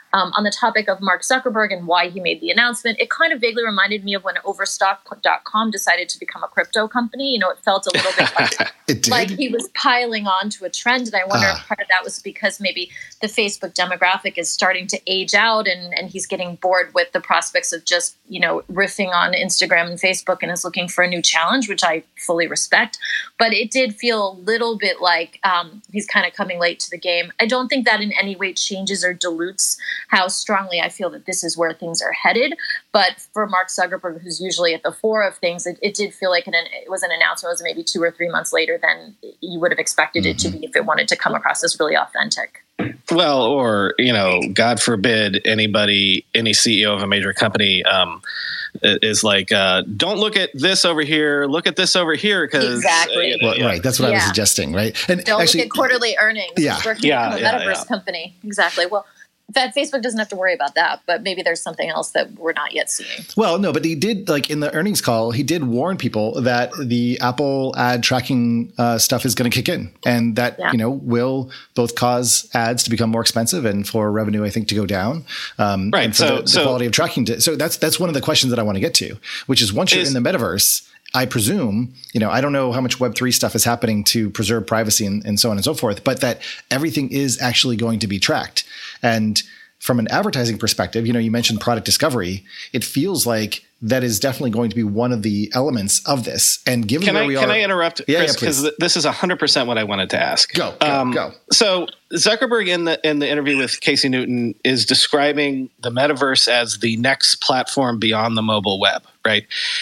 S5: On the topic of Mark Zuckerberg and why he made the announcement, it kind of vaguely reminded me of when Overstock.com decided to become a crypto company. You know, it felt a little bit like he was piling on to a trend. And I wonder if part of that was because maybe the Facebook demographic is starting to age out and he's getting bored with the prospects of just, you know, riffing on Instagram and Facebook and is looking for a new challenge, which I fully respect. But it did feel a little bit like he's kind of coming late to the game. I don't think that in any way changes or dilutes how strongly I feel that this is where things are headed. But for Mark Zuckerberg, who's usually at the fore of things, it did feel like it was an announcement. It was maybe 2 or 3 months later than you would have expected it to be if it wanted to come across as really authentic.
S1: Well, or, you know, God forbid any CEO of a major company is like, don't look at this over here, look at this over here. Because
S5: exactly.
S2: Right. That's what I was suggesting. Right. And
S5: don't look at quarterly earnings.
S2: Yeah.
S5: Working in a metaverse company. Exactly. Well, in fact, Facebook doesn't have to worry about that, but maybe there's something else that we're not yet seeing.
S2: Well, no, but he did, like in the earnings call, he did warn people that the Apple ad tracking stuff is going to kick in, and that you know will both cause ads to become more expensive and for revenue, I think, to go down.
S1: Right.
S2: And for the quality of tracking. So that's one of the questions that I want to get to, which is once you're in the metaverse, I presume, you know, I don't know how much Web3 stuff is happening to preserve privacy and so on and so forth, but that everything is actually going to be tracked. And from an advertising perspective, you know, you mentioned product discovery. It feels like that is definitely going to be one of the elements of this. And given where we are,
S1: can I interrupt, Chris? Because this is 100% what I wanted to ask.
S2: Go.
S1: So Zuckerberg in the interview with Casey Newton is describing the metaverse as the next platform beyond the mobile web, right?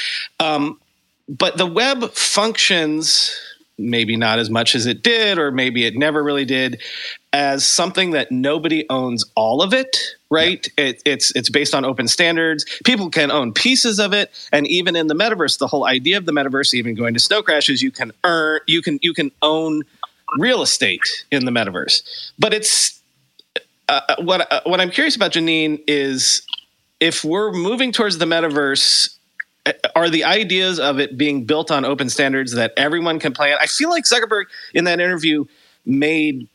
S1: But the web functions, maybe not as much as it did, or maybe it never really did, as something that nobody owns all of it, right? Yeah. It's based on open standards. People can own pieces of it, and even in the metaverse, the whole idea of the metaverse, even going to Snow Crash, is you can own real estate in the metaverse. But it's what I'm curious about, Janine, is if we're moving towards the metaverse, are the ideas of it being built on open standards that everyone can play on? I feel like Zuckerberg in that interview made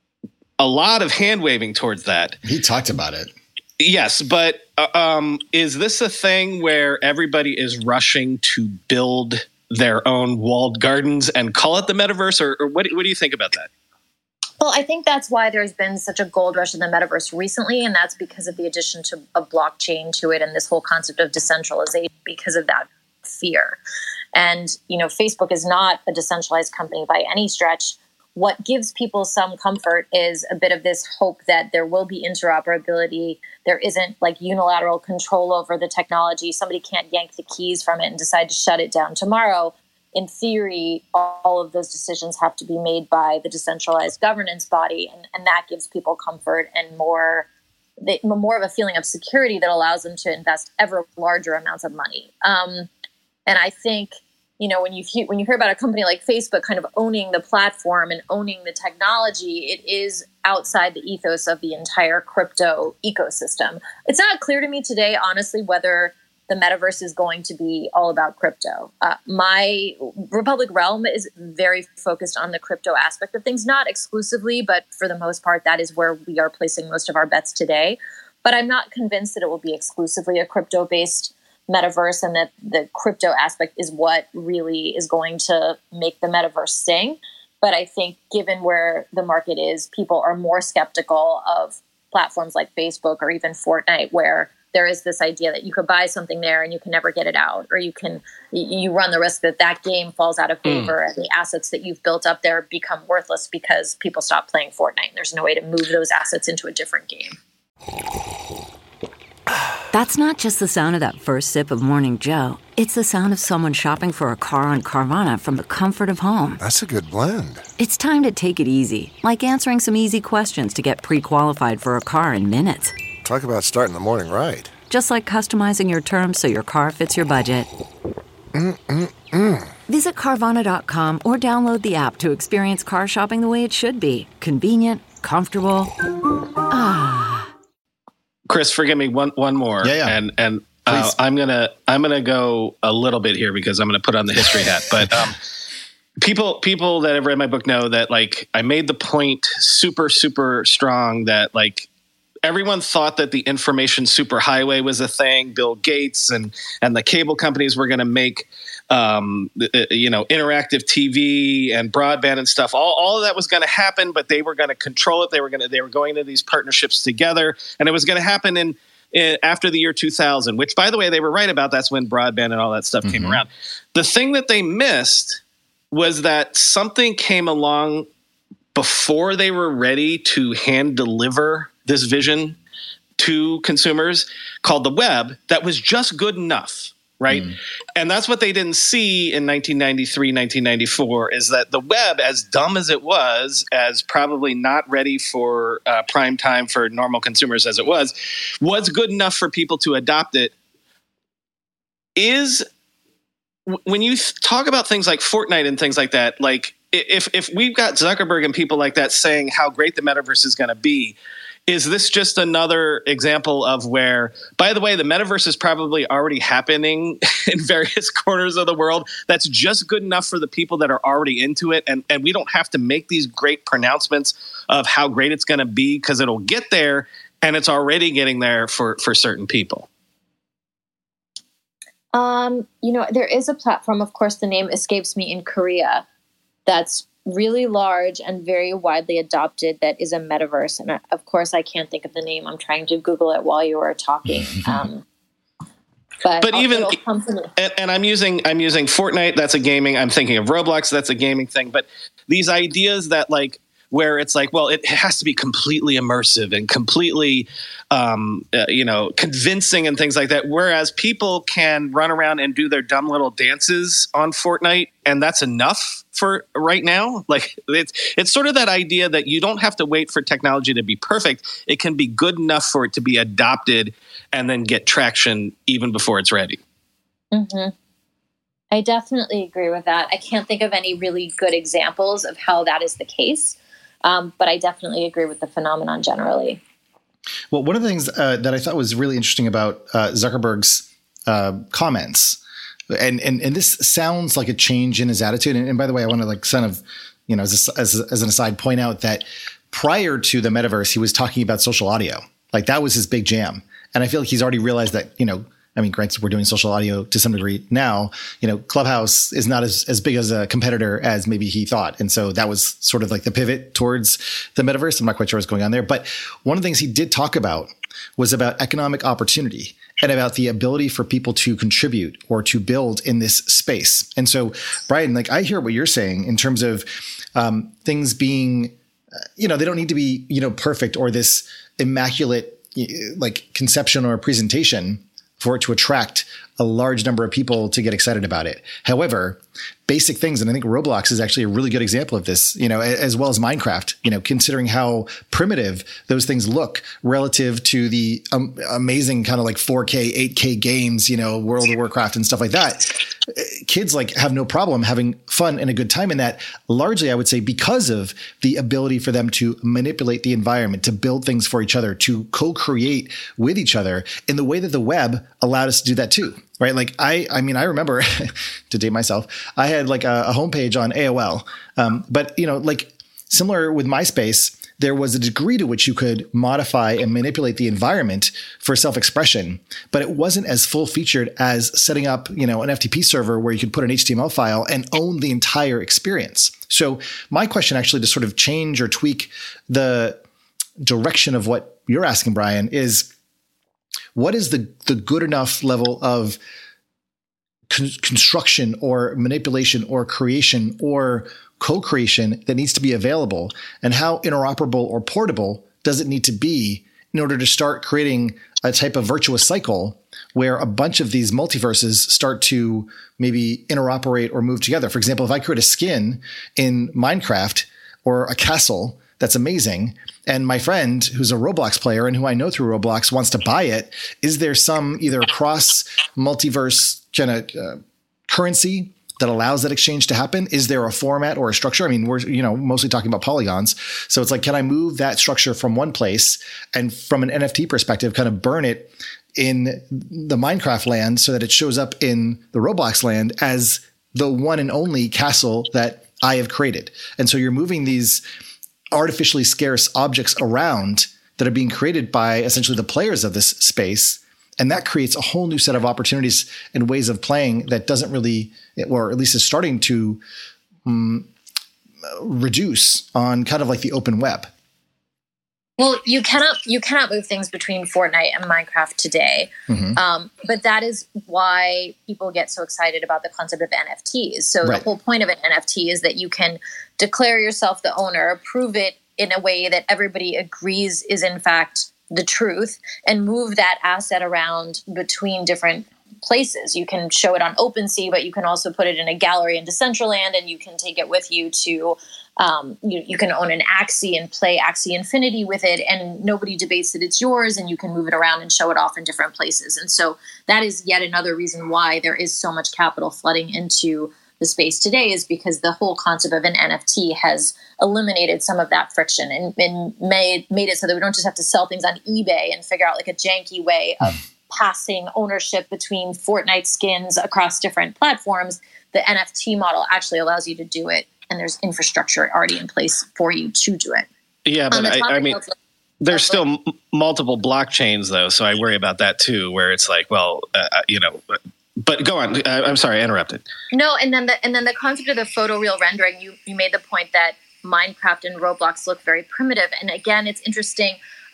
S1: a lot of hand waving towards that.
S2: He talked about it.
S1: Yes, but is this a thing where everybody is rushing to build their own walled gardens and call it the metaverse, or what do you think about that?
S5: Well, I think that's why there's been such a gold rush in the metaverse recently, and that's because of the addition to a blockchain to it and this whole concept of decentralization because of that fear. And, you know, Facebook is not a decentralized company by any stretch. What gives people some comfort is a bit of this hope that there will be interoperability. There isn't like unilateral control over the technology. Somebody can't yank the keys from it and decide to shut it down tomorrow. In theory, all of those decisions have to be made by the decentralized governance body, and that gives people comfort and more of a feeling of security that allows them to invest ever larger amounts of money. And I think, you know, when you hear about a company like Facebook kind of owning the platform and owning the technology, it is outside the ethos of the entire crypto ecosystem. It's not clear to me today, honestly, whether the metaverse is going to be all about crypto. My Republic Realm is very focused on the crypto aspect of things, not exclusively, but for the most part, that is where we are placing most of our bets today. But I'm not convinced that it will be exclusively a crypto-based metaverse and that the crypto aspect is what really is going to make the metaverse sing. But I think given where the market is, people are more skeptical of platforms like Facebook or even Fortnite, where there is this idea that you could buy something there and you can never get it out, or you run the risk that game falls out of favor and the assets that you've built up there become worthless because people stop playing Fortnite and there's no way to move those assets into a different game.
S6: That's not just the sound of that first sip of Morning Joe. It's the sound of someone shopping for a car on Carvana from the comfort of home.
S7: That's a good blend.
S6: It's time to take it easy, like answering some easy questions to get pre-qualified for a car in minutes.
S7: Talk about starting the morning right.
S6: Just like customizing your terms so your car fits your budget. Visit Carvana.com or download the app to experience car shopping the way it should be. Convenient, comfortable.
S1: Chris, forgive me one more.
S2: Yeah.
S1: And I'm gonna go a little bit here because I'm gonna put on the history hat. But people that have read my book know that like I made the point super, super strong that like everyone thought that the information superhighway was a thing. Bill Gates and the cable companies were going to make, interactive TV and broadband and stuff. All of that was going to happen, but they were going to control it. They were going into these partnerships together, and it was going to happen in after the year 2000, which, by the way, they were right about. That's when broadband and all that stuff came around. The thing that they missed was that something came along before they were ready to hand deliver this vision to consumers, called the web, that was just good enough, right? And that's what they didn't see in 1993, 1994, is that the web, as dumb as it was, as probably not ready for prime time for normal consumers as it was good enough for people to adopt it. When you talk about things like Fortnite and things like that, like if we've got Zuckerberg and people like that saying how great the metaverse is going to be, is this just another example of where, by the way, the metaverse is probably already happening in various corners of the world? That's just good enough for the people that are already into it. And we don't have to make these great pronouncements of how great it's going to be, because it'll get there, and it's already getting there for certain people.
S5: There is a platform, of course, the name escapes me, in Korea, that's really large and very widely adopted, that is a metaverse. And of course, I can't think of the name. I'm trying to Google it while you were talking. But even, and I'm using Fortnite. That's a gaming. I'm thinking of Roblox. That's a gaming thing. But these ideas that where it's like, well, it has to be completely immersive and completely, convincing and things like that. Whereas people can run around and do their dumb little dances on Fortnite, and that's enough for right now. Like it's sort of that idea that you don't have to wait for technology to be perfect. It can be good enough for it to be adopted and then get traction even before it's ready. Mm-hmm. I definitely agree with that. I can't think of any really good examples of how that is the case. But I definitely agree with the phenomenon generally.
S2: Well, one of the things that I thought was really interesting about Zuckerberg's comments, and this sounds like a change in his attitude. And by the way, I want to as an aside, point out that prior to the metaverse, he was talking about social audio. Like that was his big jam. And I feel like he's already realized that, granted, we're doing social audio to some degree now. Clubhouse is not as big as a competitor as maybe he thought. And so that was sort of like the pivot towards the metaverse. I'm not quite sure what's going on there. But one of the things he did talk about was about economic opportunity and about the ability for people to contribute or to build in this space. And so, Brian, I hear what you're saying in terms of things being, they don't need to be, perfect or this immaculate conception or presentation for it to attract a large number of people to get excited about it. However, basic things, and I think Roblox is actually a really good example of this, as well as Minecraft, considering how primitive those things look relative to the amazing kind of 4K, 8K games, World of Warcraft and stuff like that. Kids have no problem having fun and a good time in that, largely, I would say, because of the ability for them to manipulate the environment, to build things for each other, to co-create with each other in the way that the web allowed us to do that too. Right. I remember to date myself, I had a homepage on AOL. But similar with MySpace, there was a degree to which you could modify and manipulate the environment for self-expression, but it wasn't as full featured as setting up, an FTP server where you could put an HTML file and own the entire experience. So my question, actually, to sort of change or tweak the direction of what you're asking, Brian, is what is the good enough level of construction or manipulation or creation or co-creation that needs to be available, and how interoperable or portable does it need to be in order to start creating a type of virtuous cycle where a bunch of these multiverses start to maybe interoperate or move together? For example, if I create a skin in Minecraft or a castle that's amazing, and my friend who's a Roblox player and who I know through Roblox wants to buy it, is there some either cross multiverse kind of currency that allows that exchange to happen? Is there a format or a structure? I mean, we're, mostly talking about polygons. So it's can I move that structure from one place and from an NFT perspective, kind of burn it in the Minecraft land so that it shows up in the Roblox land as the one and only castle that I have created? And so you're moving these artificially scarce objects around that are being created by essentially the players of this space. And that creates a whole new set of opportunities and ways of playing that doesn't really, or at least is starting to reduce on kind of like the open web.
S5: Well, you cannot move things between Fortnite and Minecraft today. But that is why people get so excited about the concept of NFTs. So the whole point of an NFT is that you can declare yourself the owner, prove it in a way that everybody agrees is in fact the truth, and move that asset around between different places. You can show it on OpenSea, but you can also put it in a gallery in Decentraland, and you can take it with you to you can own an Axie and play Axie Infinity with it, and nobody debates that it's yours, and you can move it around and show it off in different places. And so that is yet another reason why there is so much capital flooding into the space today, is because the whole concept of an NFT has eliminated some of that friction and made it so that we don't just have to sell things on eBay and figure out like a janky way of passing ownership between Fortnite skins across different platforms. The NFT model actually allows you to do it, and there's infrastructure already in place for you to do it.
S1: Yeah, but I mean, there's still multiple blockchains though, so I worry about that too, where it's like, well, but go on. I'm sorry, I interrupted.
S5: No, and then the concept of the photoreal rendering, you made the point that Minecraft and Roblox look very primitive, and again, it's interesting.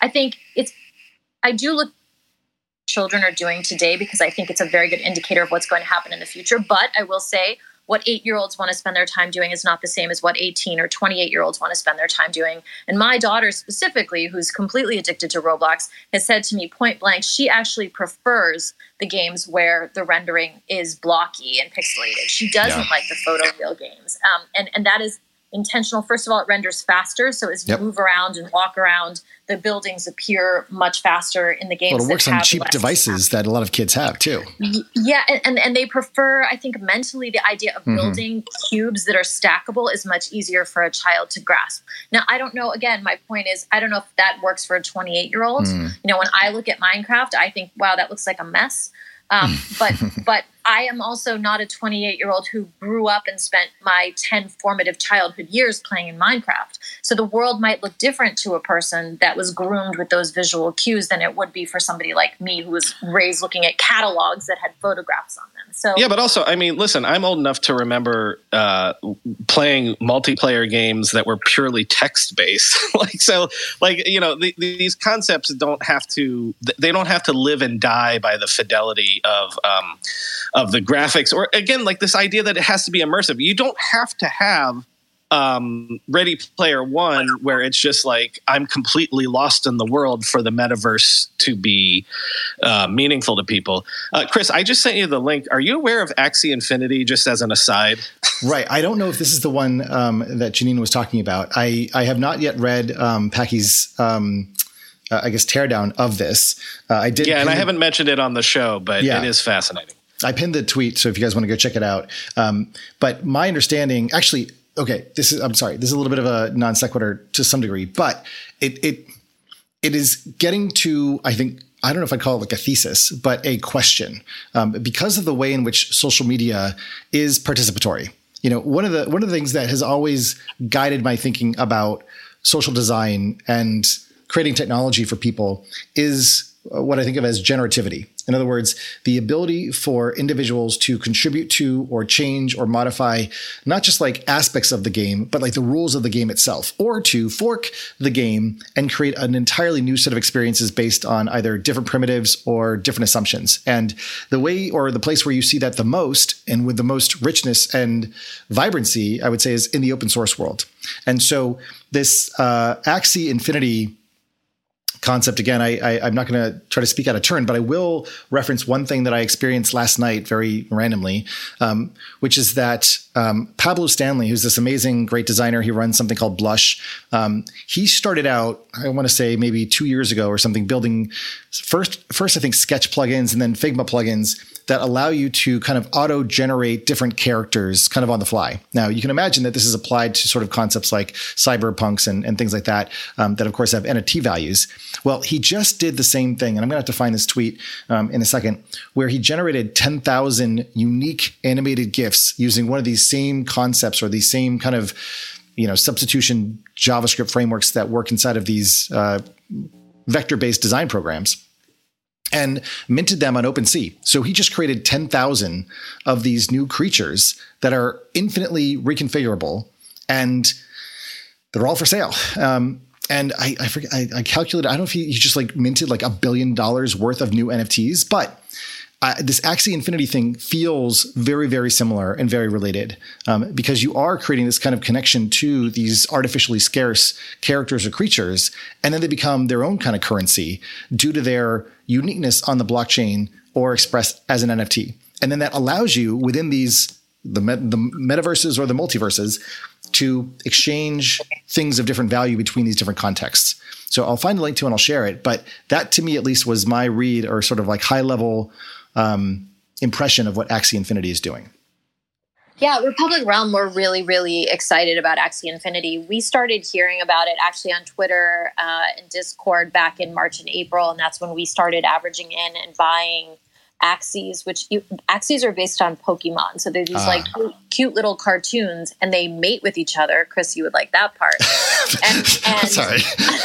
S5: I do look children are doing today, because I think it's a very good indicator of what's going to happen in the future. But I will say, what 8-year-olds want to spend their time doing is not the same as what 18 or 28-year-olds want to spend their time doing. And my daughter specifically, who's completely addicted to Roblox, has said to me point blank, she actually prefers the games where the rendering is blocky and pixelated. She doesn't like the photoreal games. And that is intentional. First of all, it renders faster. So as you move around and walk around, the buildings appear much faster in the games.
S2: Well, it works on cheap devices that a lot of kids have too.
S5: Yeah, and they prefer, I think, mentally, the idea of building cubes that are stackable is much easier for a child to grasp. Now, I don't know, again, my point is, I don't know if that works for a 28-year-old. You know, when I look at Minecraft, I think, wow, that looks like a mess. But I am also not a 28-year-old who grew up and spent my 10 formative childhood years playing in Minecraft. So the world might look different to a person that was groomed with those visual cues than it would be for somebody like me who was raised looking at catalogs that had photographs on them. So
S1: yeah, but also, I mean, listen, I'm old enough to remember playing multiplayer games that were purely text-based. These concepts don't have to live and die by the fidelity of the graphics, or again, like this idea that it has to be immersive. You don't have to have Ready Player One, where it's just like I'm completely lost in the world for the metaverse to be meaningful to people. Chris, I just sent you the link. Are you aware of Axie Infinity, just as an aside?
S2: Right. I don't know if this is the one that Janine was talking about. I have not yet read Packy's I guess teardown of this. I did.
S1: Yeah, and I haven't mentioned it on the show, but it is fascinating.
S2: I pinned the tweet, so if you guys want to go check it out. But my understanding, actually, okay, this is a little bit of a non sequitur to some degree, but it is getting to, I think, I don't know if I'd call it like a thesis, but a question, because of the way in which social media is participatory. You know, one of the things that has always guided my thinking about social design and creating technology for people is what I think of as generativity. In other words, the ability for individuals to contribute to or change or modify not just like aspects of the game, but like the rules of the game itself, or to fork the game and create an entirely new set of experiences based on either different primitives or different assumptions. And the way, or the place where you see that the most and with the most richness and vibrancy, I would say, is in the open source world. And so this Axie Infinity concept, again, I'm not going to try to speak out of turn, but I will reference one thing that I experienced last night very randomly, which is that Pablo Stanley, who's this amazing, great designer, he runs something called Blush. He started out, I want to say maybe 2 years ago or something, building first I think Sketch plugins and then Figma plugins that allow you to kind of auto-generate different characters kind of on the fly. Now, you can imagine that this is applied to sort of concepts like cyberpunks and things like that, that of course have NFT values. Well, he just did the same thing, and I'm going to have to find this tweet in a second, where he generated 10,000 unique animated GIFs using one of these same concepts or these same kind of, substitution JavaScript frameworks that work inside of these vector-based design programs and minted them on OpenSea. So he just created 10,000 of these new creatures that are infinitely reconfigurable, and they're all for sale. And I forget, I calculated, I don't know if he just like minted like $1 billion worth of new NFTs, but this Axie Infinity thing feels very, very similar and very related, because you are creating this kind of connection to these artificially scarce characters or creatures, and then they become their own kind of currency due to their uniqueness on the blockchain or expressed as an NFT. And then that allows you within these the metaverses or the multiverses to exchange things of different value between these different contexts. So I'll find a link to it and I'll share it. But that to me at least was my read or sort of like high level impression of what Axie Infinity is doing.
S5: Yeah, Republic Realm, we're really, really excited about Axie Infinity. We started hearing about it actually on Twitter and Discord back in March and April, and that's when we started averaging in and buying Axies, Axies are based on Pokemon. So they're these like cute little cartoons, and they mate with each other. Chris, you would like that part. And
S2: Sorry.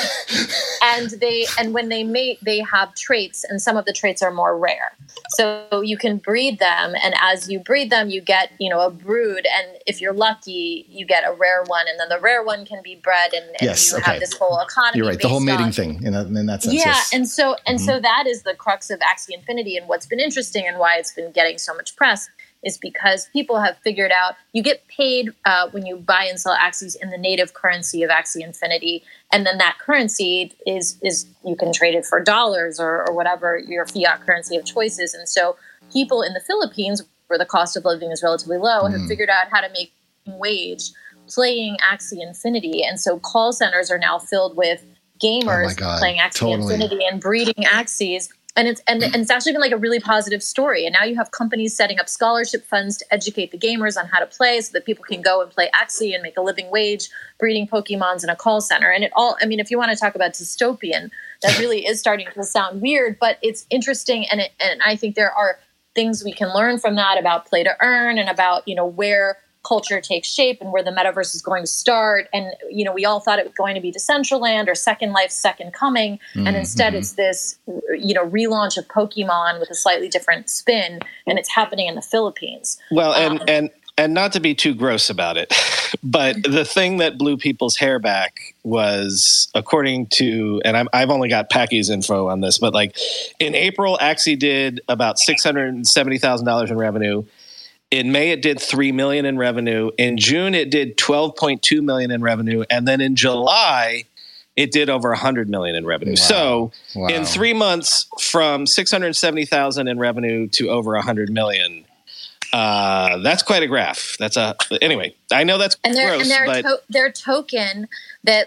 S5: and when they mate, they have traits, and some of the traits are more rare. So you can breed them, and as you breed them, you get, a brood, and if you're lucky, you get a rare one, and then the rare one can be bred, and
S2: yes,
S5: you have this whole economy.
S2: You're right, the whole mating thing in that sense.
S5: Yeah,
S2: yes.
S5: and so that is the crux of Axie Infinity, and what's been interesting and why it's been getting so much press is because people have figured out you get paid when you buy and sell Axies in the native currency of Axie Infinity. And then that currency is you can trade it for dollars or whatever your fiat currency of choice is. And so people in the Philippines, where the cost of living is relatively low, have figured out how to make wage playing Axie Infinity. And so call centers are now filled with gamers playing Axie Infinity and breeding Axies. And it's actually been like a really positive story. And now you have companies setting up scholarship funds to educate the gamers on how to play so that people can go and play Axie and make a living wage breeding Pokemons in a call center. And if you want to talk about dystopian, that really is starting to sound weird, but it's interesting. And I think there are things we can learn from that about play to earn and about, where culture takes shape and where the metaverse is going to start. And, we all thought it was going to be Decentraland or Second Life, Second Coming. And instead it's this, relaunch of Pokemon with a slightly different spin. And it's happening in the Philippines.
S1: Well, and not to be too gross about it, but the thing that blew people's hair back was, according to, and I've only got Packy's info on this, but like in April, Axie did about $670,000 in revenue. In May, it did $3 million in revenue. In June, it did $12.2 million in revenue. And then in July, it did over $100 million in revenue. Wow. So in 3 months, from $670,000 in revenue to over $100 million, that's quite a graph. Anyway, I know that's gross, but
S5: their token that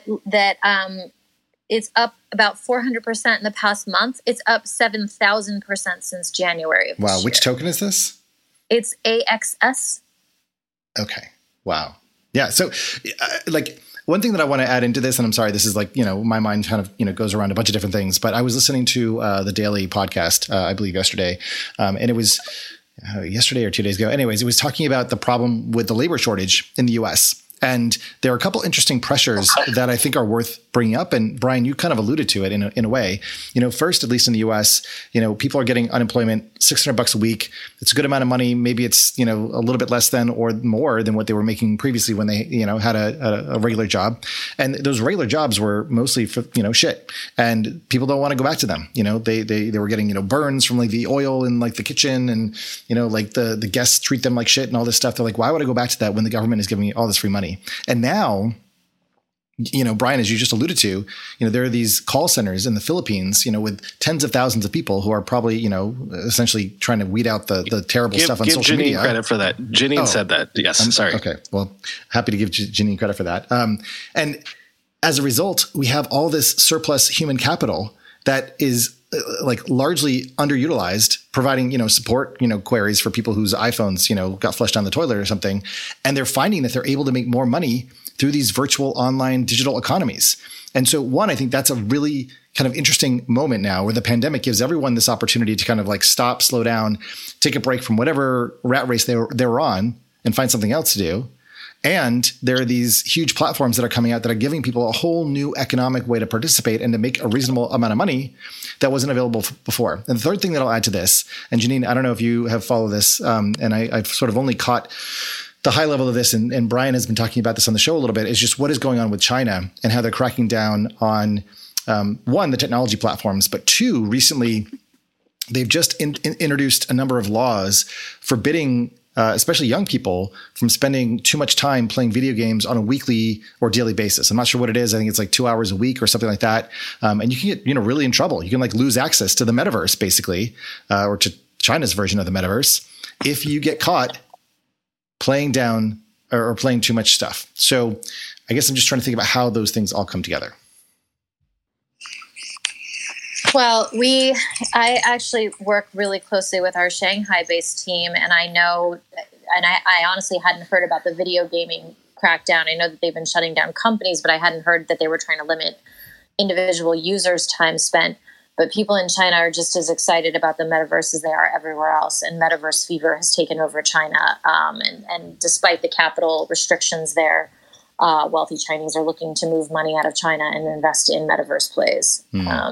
S5: it's up about 400% in the past month. It's up 7,000% since January of this year.
S2: Which token is this?
S5: It's AXS.
S2: Okay. Wow. Yeah. So one thing that I want to add into this, and I'm sorry, this is my mind kind of, goes around a bunch of different things, but I was listening to the Daily podcast, I believe yesterday. And it was yesterday or 2 days ago. Anyways, it was talking about the problem with the labor shortage in the US. And there are a couple interesting pressures that I think are worth bringing up. And Brian, you kind of alluded to it in a way. First, at least in the US, people are getting unemployment $600 a week. It's a good amount of money. Maybe it's, a little bit less than or more than what they were making previously when they, had a regular job. And those regular jobs were mostly for, shit. And people don't want to go back to them. They were getting, burns from like the oil in like the kitchen and, the guests treat them like shit and all this stuff. They're like, why would I go back to that when the government is giving me all this free money? And now, Brian, as you just alluded to, there are these call centers in the Philippines, with tens of thousands of people who are probably, essentially trying to weed out the terrible stuff on social media.
S1: Give Janine credit for that. Janine said that. Yes. I'm sorry.
S2: Okay. Well, happy to give Janine credit for that. And as a result, we have all this surplus human capital that is largely underutilized, providing, support, queries for people whose iPhones, got flushed down the toilet or something. And they're finding that they're able to make more money through these virtual online digital economies. And so one, I think that's a really kind of interesting moment now where the pandemic gives everyone this opportunity to kind of stop, slow down, take a break from whatever rat race they were on and find something else to do. And there are these huge platforms that are coming out that are giving people a whole new economic way to participate and to make a reasonable amount of money that wasn't available before. And the third thing that I'll add to this, and Janine, I don't know if you have followed this, and I've sort of only caught the high level of this, and Brian has been talking about this on the show a little bit, is just what is going on with China and how they're cracking down on, one, the technology platforms, but two, recently, they've just introduced a number of laws forbidding especially young people from spending too much time playing video games on a weekly or daily basis. I'm not sure what it is. I think it's like 2 hours a week or something like that. And you can get, really in trouble. You can like lose access to the metaverse basically, or to China's version of the metaverse if you get caught playing down or playing too much stuff. So I guess I'm just trying to think about how those things all come together.
S5: Well, I actually work really closely with our Shanghai-based team, and I know, and I honestly hadn't heard about the video gaming crackdown. I know that they've been shutting down companies, but I hadn't heard that they were trying to limit individual users' time spent. But people in China are just as excited about the metaverse as they are everywhere else, and metaverse fever has taken over China. And despite the capital restrictions there, wealthy Chinese are looking to move money out of China and invest in metaverse plays.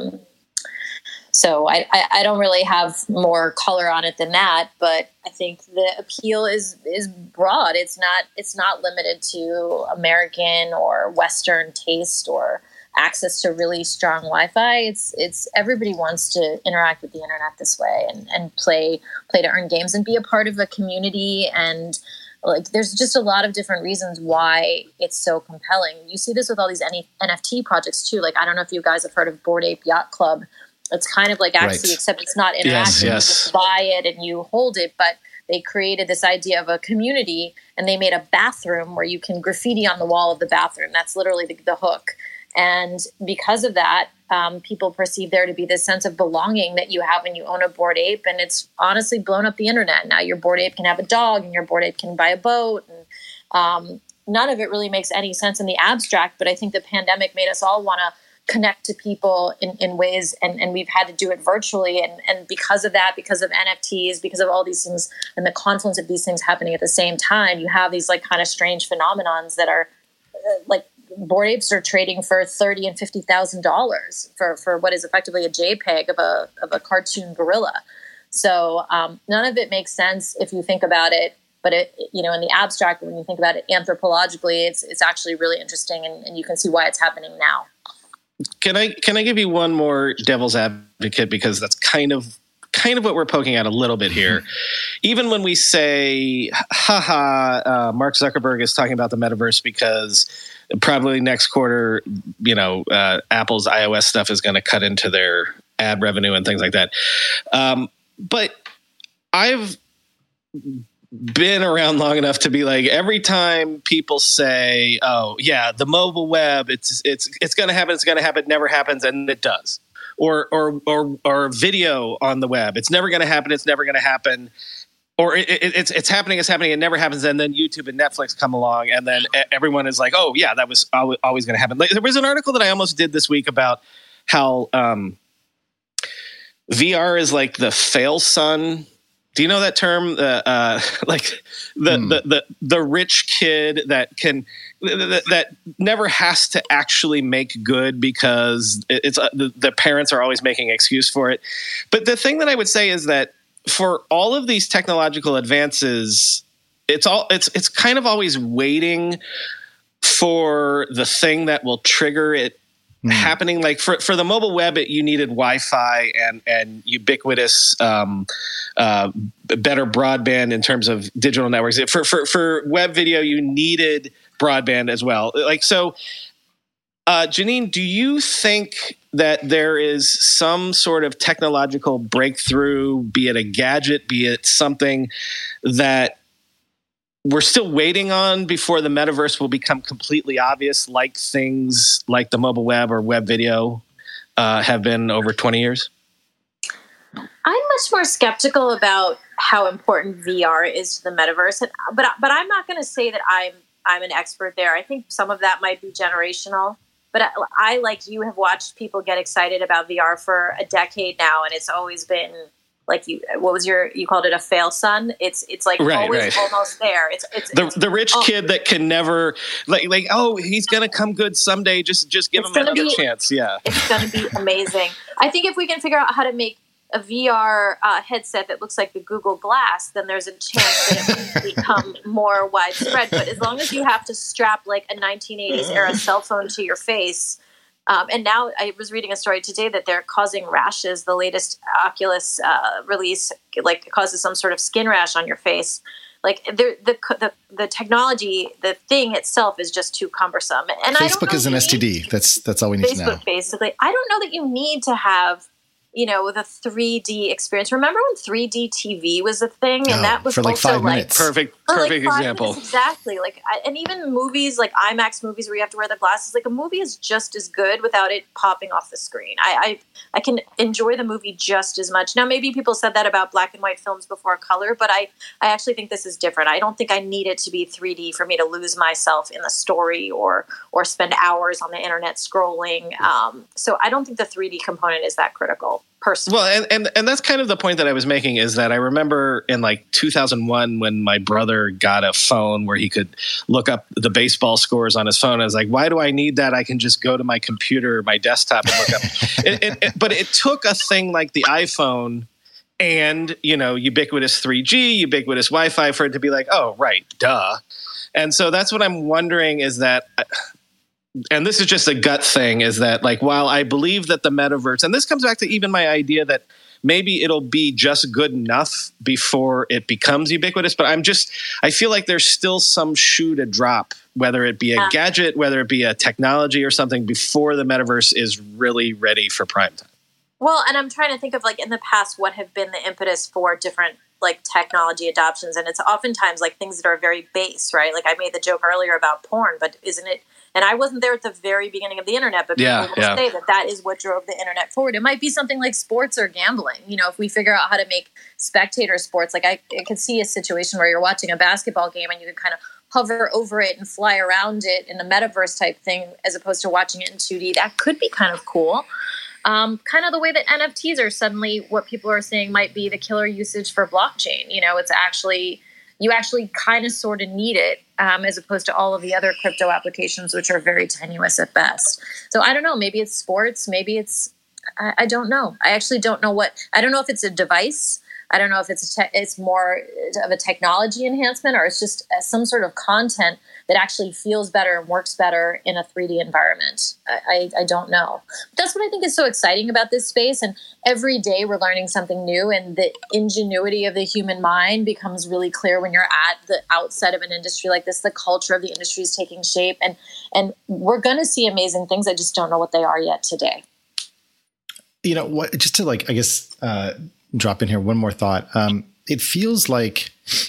S5: So I don't really have more color on it than that, but I think the appeal is broad. It's not limited to American or Western taste or access to really strong Wi-Fi. It's everybody wants to interact with the internet this way and play to earn games and be a part of a community. And like, there's just a lot of different reasons why it's so compelling. You see this with all these NFT projects too. Like, I don't know if you guys have heard of Bored Ape Yacht Club. It's kind of like Axie, right, except it's not interactive. Yes. You just buy it and you hold it. But they created this idea of a community, and they made a bathroom where you can graffiti on the wall of the bathroom. That's literally the hook. And because of that, people perceive there to be this sense of belonging that you have when you own a Bored Ape. And it's honestly blown up the internet. Now your Bored Ape can have a dog, and your Bored Ape can buy a boat. And none of it really makes any sense in the abstract. But I think the pandemic made us all want to connect to people in ways, and we've had to do it virtually. And because of that, because of NFTs, because of all these things and the confluence of these things happening at the same time, you have these like kind of strange phenomenons that are like Bored Apes are trading for $30,000 and $50,000 for what is effectively a JPEG of a cartoon gorilla. So none of it makes sense if you think about it. But it, in the abstract, when you think about it anthropologically, it's actually really interesting, and you can see why it's happening now.
S1: Can I give you one more devil's advocate, because that's kind of what we're poking at a little bit here. Even when we say, Mark Zuckerberg is talking about the metaverse because probably next quarter, Apple's iOS stuff is going to cut into their ad revenue and things like that. But I've been around long enough to be like, every time people say, "Oh, yeah, the mobile web, it's going to happen, never happens," and it does. Or video on the web, it's never going to happen. Or it's happening, it never happens, and then YouTube and Netflix come along, and then everyone is like, "Oh, yeah, that was always going to happen." Like, there was an article that I almost did this week about how VR is like the fail son. Do you know that term? Like the rich kid that never has to actually make good because it's the parents are always making an excuse for it. But the thing that I would say is that for all of these technological advances, it's kind of always waiting for the thing that will trigger it happening. Like for the mobile web, you needed Wi-Fi and ubiquitous better broadband in terms of digital networks. For web video, you needed broadband as well. Like, so, Janine, do you think that there is some sort of technological breakthrough, be it a gadget, be it something that we're still waiting on before the metaverse will become completely obvious, like things like the mobile web or web video have been over 20 years?
S5: I'm much more skeptical about how important VR is to the metaverse, but I'm not going to say that I'm an expert there. I think some of that might be generational, but I like you have watched people get excited about VR for a decade now, and it's always been you called it a fail son? It's like always almost there. It's
S1: the rich kid that can never like, oh, he's going to come good someday. Just give him another chance. Yeah.
S5: It's going to be amazing. I think if we can figure out how to make a VR headset that looks like the Google Glass, then there's a chance that it might become more widespread. But as long as you have to strap like a 1980s era cell phone to your face, and now I was reading a story today that they're causing rashes. The latest Oculus release like causes some sort of skin rash on your face. Like the technology, the thing itself is just too cumbersome. And
S2: Facebook is an STD. That's all we need to know.
S5: Facebook, basically. I don't know that you need to have, the 3D experience. Remember when 3D TV was a thing, and that was
S2: for like
S5: also
S2: 5 minutes.
S1: Perfect example.
S5: Exactly. And even movies like IMAX movies where you have to wear the glasses. Like a movie is just as good without it popping off the screen. I can enjoy the movie just as much. Now, maybe people said that about black and white films before color, but I actually think this is different. I don't think I need it to be 3D for me to lose myself in the story or spend hours on the internet scrolling. So I don't think the 3D component is that critical. Personally.
S1: Well, and that's kind of the point that I was making, is that I remember in like 2001 when my brother got a phone where he could look up the baseball scores on his phone. I was like, why do I need that? I can just go to my computer, my desktop, and look up. But it took a thing like the iPhone and, ubiquitous 3G, ubiquitous Wi-Fi for it to be like, oh, right, duh. And so that's what I'm wondering is that... And this is just a gut thing, is that like, while I believe that the metaverse, and this comes back to even my idea that maybe it'll be just good enough before it becomes ubiquitous, but I feel like there's still some shoe to drop, whether it be a gadget, whether it be a technology or something, before the metaverse is really ready for prime time.
S5: Well, and I'm trying to think of like in the past, what have been the impetus for different like technology adoptions. And it's oftentimes like things that are very base, right? Like I made the joke earlier about porn, but isn't it? And I wasn't there at the very beginning of the internet, but people will say that is what drove the internet forward. It might be something like sports or gambling. If we figure out how to make spectator sports, like I could see a situation where you're watching a basketball game and you can kind of hover over it and fly around it in a metaverse type thing, as opposed to watching it in 2D. That could be kind of cool. Kind of the way that NFTs are suddenly what people are saying might be the killer usage for blockchain. It's actually... You actually kind of sort of need it, as opposed to all of the other crypto applications, which are very tenuous at best. So I don't know. Maybe it's sports. Maybe it's I don't know. I actually don't know I don't know if it's a device. I don't know if it's more of a technology enhancement, or it's just some sort of content that actually feels better and works better in a 3D environment. I don't know. But that's what I think is so exciting about this space. And every day we're learning something new, and the ingenuity of the human mind becomes really clear when you're at the outside of an industry like this. The culture of the industry is taking shape, and we're going to see amazing things. I just don't know what they are yet today.
S2: What? Just to like, I guess, drop in here one more thought. It feels like,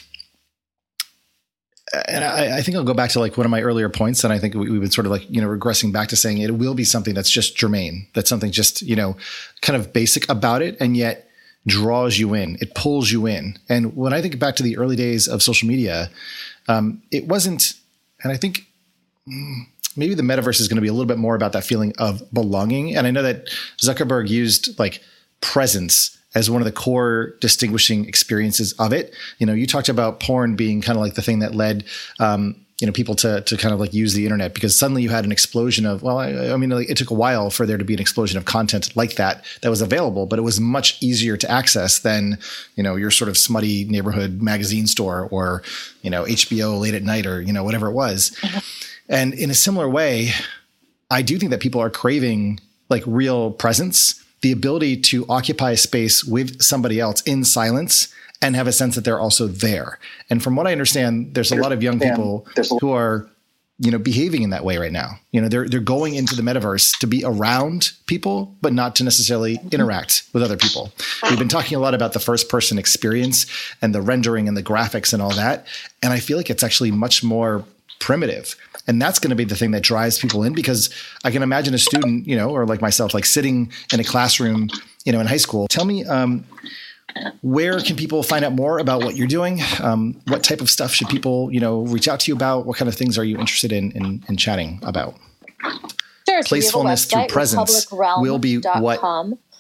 S2: and I think I'll go back to like one of my earlier points, and I think we would sort of like, regressing back to saying it will be something that's just germane, that's something just, kind of basic about it, and yet draws you in, it pulls you in. And when I think back to the early days of social media, it wasn't, and I think maybe the metaverse is going to be a little bit more about that feeling of belonging. And I know that Zuckerberg used like presence as one of the core distinguishing experiences of it. You talked about porn being kind of like the thing that led, people to kind of like use the internet, because suddenly you had an explosion of, it took a while for there to be an explosion of content like that was available, but it was much easier to access than, your sort of smutty neighborhood magazine store or, HBO late at night or, whatever it was. Mm-hmm. And in a similar way, I do think that people are craving like real presence, the ability to occupy a space with somebody else in silence and have a sense that they're also there. And from what I understand, there's a lot of young people who are, behaving in that way right now. They're going into the metaverse to be around people, but not to necessarily interact with other people. We've been talking a lot about the first person experience and the rendering and the graphics and all that. And I feel like it's actually much more primitive. And that's going to be the thing that drives people in, because I can imagine a student, or like myself, like sitting in a classroom, in high school. Tell me, where can people find out more about what you're doing? What type of stuff should people, reach out to you about? What kind of things are you interested in chatting about?
S5: Sure.
S2: Playfulness through presence will be what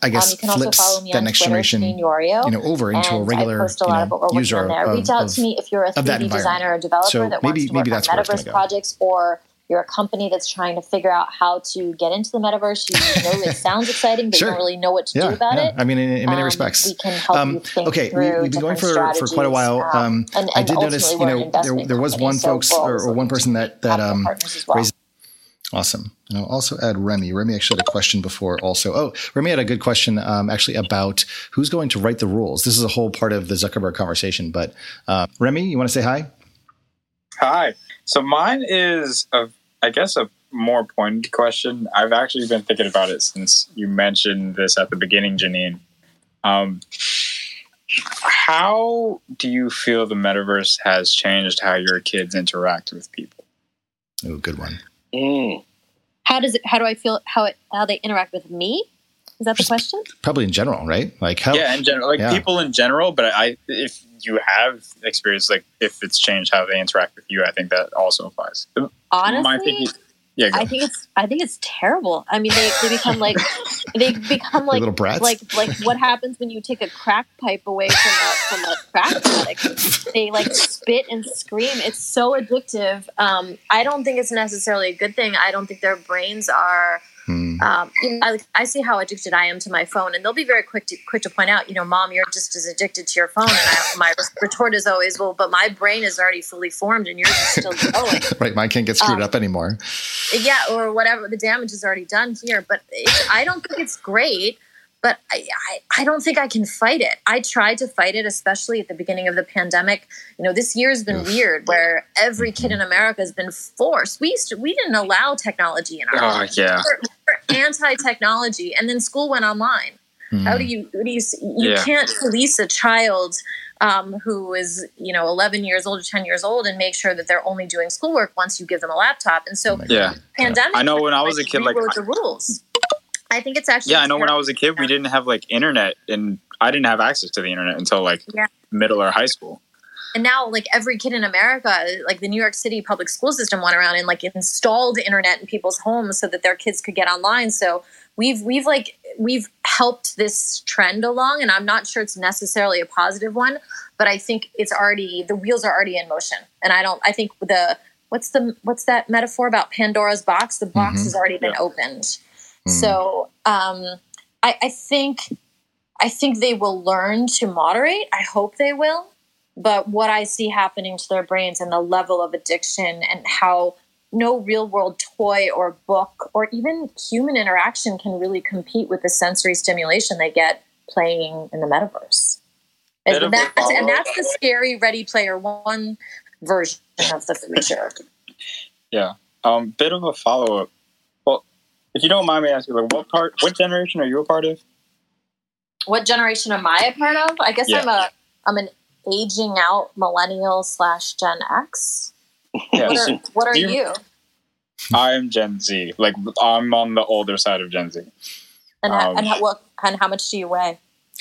S2: I guess
S5: you can also
S2: flips
S5: follow me
S2: that
S5: on
S2: next
S5: Twitter,
S2: generation,
S5: Yorio,
S2: over into a regular,
S5: I post a lot of what we're working on there. Reach out to me if you're a 3D designer or developer
S2: so
S5: that wants to work on metaverse projects, or you're a company that's trying to figure out how to get into the metaverse. You know, it sounds exciting, but you don't really know what to do about it.
S2: I mean, in many respects.
S5: We can help you think through
S2: we've been going for quite a while.
S5: And
S2: I did notice, there was one folks or one person that raised. Awesome. And I'll also add Remy. Remy actually had a question before also. Oh, Remy had a good question actually about who's going to write the rules. This is a whole part of the Zuckerberg conversation. But Remy, you want to say hi?
S8: Hi. So mine is, I guess, a more pointed question. I've actually been thinking about it since you mentioned this at the beginning, Janine. How do you feel the metaverse has changed how your kids interact with people?
S2: Oh, good one.
S5: How do I feel how they interact with me? Is that the question?
S2: Probably in general, right? Like how?
S8: Yeah, in general, people in general. But if you have experience, like if it's changed how they interact with you, I think that also applies.
S5: Honestly, I think it's terrible. I mean, they become like
S2: little brats.
S5: Like what happens when you take a crack pipe away from a crack addict? They like spit and scream. It's so addictive. I don't think it's necessarily a good thing. I don't think their brains are. I see how addicted I am to my phone, and they'll be very quick to point out, Mom, you're just as addicted to your phone. And my retort is always, well, but my brain is already fully formed, and yours is still going.
S2: Right, mine can't get screwed up anymore.
S5: Yeah, or whatever. The damage is already done here, but I don't think it's great. But I don't think I can fight it. I tried to fight it, especially at the beginning of the pandemic. This year has been weird, where every kid in America has been forced. We didn't allow technology in our lives.
S8: Yeah.
S5: We're anti-technology, and then school went online. How do you can't police a child who is 11 years old or 10 years old and make sure that they're only doing schoolwork once you give them a laptop. And so, pandemic.
S8: I know when I was a kid,
S5: rewrote the rules. I think it's actually.
S8: Yeah, I know when I was a kid, we didn't have internet, and I didn't have access to the internet until middle or high school.
S5: And now, every kid in America, the New York City public school system went around and installed internet in people's homes so that their kids could get online. So we've helped this trend along, and I'm not sure it's necessarily a positive one, but I think the wheels are already in motion. And I think what's that metaphor about Pandora's box? The box has already been opened. So I think they will learn to moderate. I hope they will. But what I see happening to their brains and the level of addiction and how no real world toy or book or even human interaction can really compete with the sensory stimulation they get playing in the metaverse. And that's the scary Ready Player One version of the future.
S8: Yeah. Bit of a follow-up. Well, if you don't mind me asking, what generation are you a part of?
S5: What generation am I a part of? I guess I'm an aging out millennial / Gen X.
S8: Yes.
S5: What are you?
S8: I'm Gen Z. I'm on the older side of Gen Z.
S5: And how much do you weigh?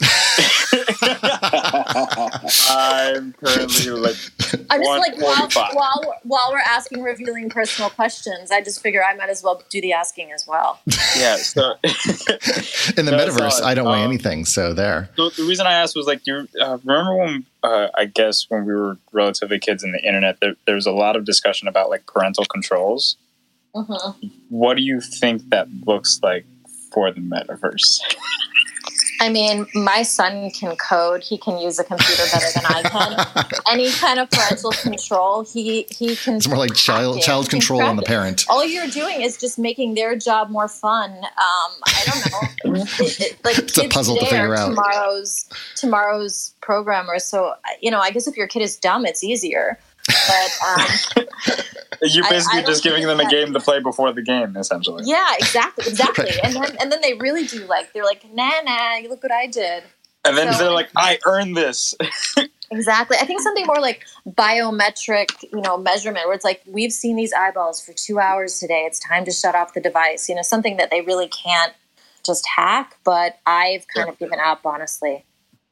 S8: I'm currently
S5: I'm just while we're asking revealing personal questions, I just figure I might as well do the asking as well.
S8: Yeah. So
S2: in the metaverse, I don't weigh anything. So there.
S8: So the reason I asked was you remember when I guess when we were relatively kids in the internet, there was a lot of discussion about parental controls. Mm-hmm. What do you think that looks like for the metaverse?
S5: I mean, my son can code. He can use a computer better than I can. Any kind of parental control, he can. It's
S2: more like child control on the parent.
S5: All you're doing is just making their job more fun. I don't know.
S2: It's a puzzle to figure out.
S5: Tomorrow's programmers. So I guess if your kid is dumb, it's easier. But
S8: you're basically just giving them a game to play before the game, essentially.
S5: Yeah, exactly. And then they really do they're like, nah, you look what I did.
S8: And then they're like, I earned this.
S5: Exactly. I think something more like biometric, measurement, where it's we've seen these eyeballs for 2 hours today. It's time to shut off the device. Something that they really can't just hack. But I've kind of given up, honestly.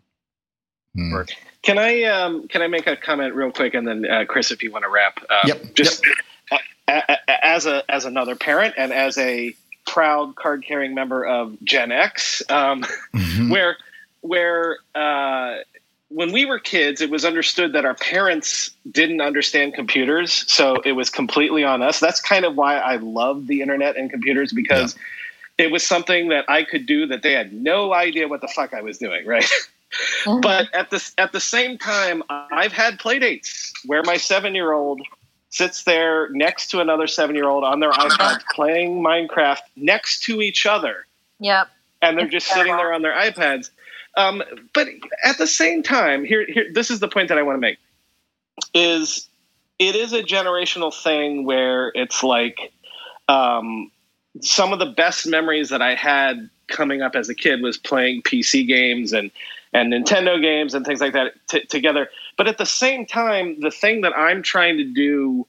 S1: Can I make a comment real quick, and then Chris, if you want to wrap? As another parent and as a proud card-carrying member of Gen X, where when we were kids, it was understood that our parents didn't understand computers, so it was completely on us. That's kind of why I love the internet and computers, because it was something that I could do that they had no idea what the fuck I was doing, right? But at the same time, I've had play dates where my 7-year-old sits there next to another 7-year-old on their iPad playing Minecraft next to each other.
S5: Yep.
S1: And they're just sitting there on their iPads. But at the same time, here, this is the point that I want to make, is it is a generational thing where it's like some of the best memories that I had coming up as a kid was playing PC games and Nintendo games and things like that together. But at the same time, the thing that I'm trying to do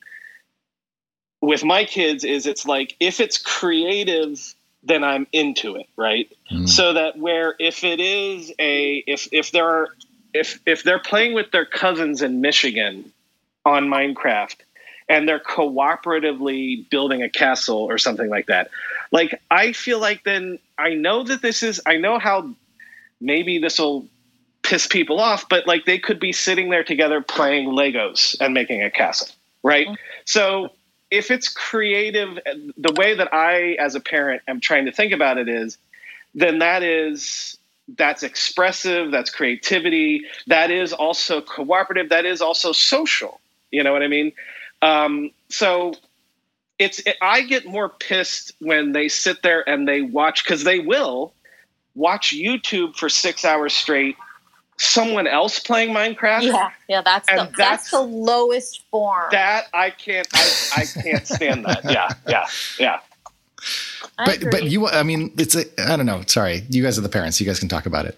S1: with my kids is it's like, if it's creative, then I'm into it, right? So that where if it is if they're playing with their cousins in Michigan on Minecraft and they're cooperatively building a castle or something like that, like I feel like then I know how maybe this will piss people off, but like they could be sitting there together playing Legos and making a castle, right? So if it's creative, the way that I, as a parent, am trying to think about it is, then that's expressive, that's creativity, that is also cooperative, that is also social. You know what I mean? So I get more pissed when they sit there and they watch, because they will watch YouTube for 6 hours straight, someone else playing Minecraft.
S5: Yeah, that's the lowest form.
S1: That I can't stand that. Yeah.
S2: But you, I mean, I don't know. Sorry, you guys are the parents. You guys can talk about it.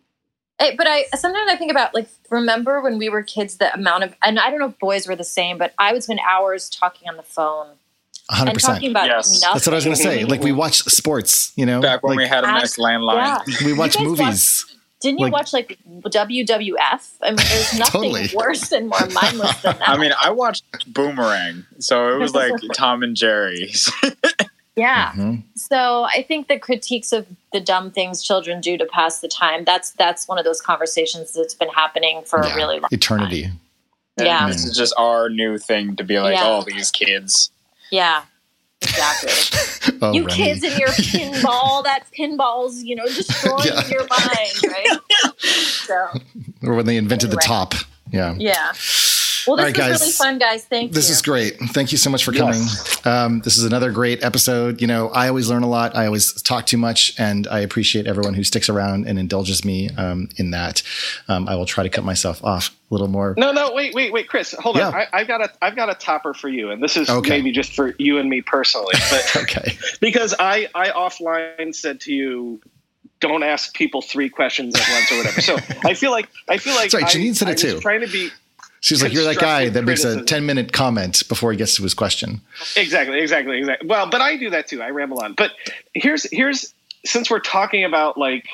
S5: But sometimes I think about, like, remember when we were kids, the amount of, and I don't know if boys were the same, but I would spend hours talking on the phone.
S2: 100%.
S5: And talking about nothing.
S2: That's what I was going to say. Like, we watch sports, you know?
S8: Back when we had a nice landline.
S2: Yeah. We watch movies.
S5: Didn't you watch, like, WWF? I mean, there's nothing worse and more mindless than that.
S8: I mean, I watched Boomerang, so it was like Tom and Jerry.
S5: Yeah. So I think the critiques of the dumb things children do to pass the time, that's one of those conversations that's been happening for a really long
S2: eternity.
S5: time. Yeah.
S8: This is just our new thing to be like, oh, these kids.
S5: Yeah. Exactly. You Remy. Kids and your pinball, that pinball's, destroying your mind, right? So,
S2: or when they invented the top. Yeah.
S5: Yeah. Well, this was really fun, guys. Thank you.
S2: This is great. Thank you so much for coming. This is another great episode. I always learn a lot. I always talk too much, and I appreciate everyone who sticks around and indulges me in that. I will try to cut myself off a little more.
S1: No, wait, Chris, hold on. I've got a topper for you, and this is maybe just for you and me personally, but because I offline said to you, don't ask people 3 questions at once or whatever. So I feel like
S2: that's right. Janine said it too.
S1: Trying to be.
S2: She's like, you're that guy that makes a 10-minute comment before he gets to his question.
S1: Exactly. Well, but I do that too. I ramble on. But here's since we're talking about like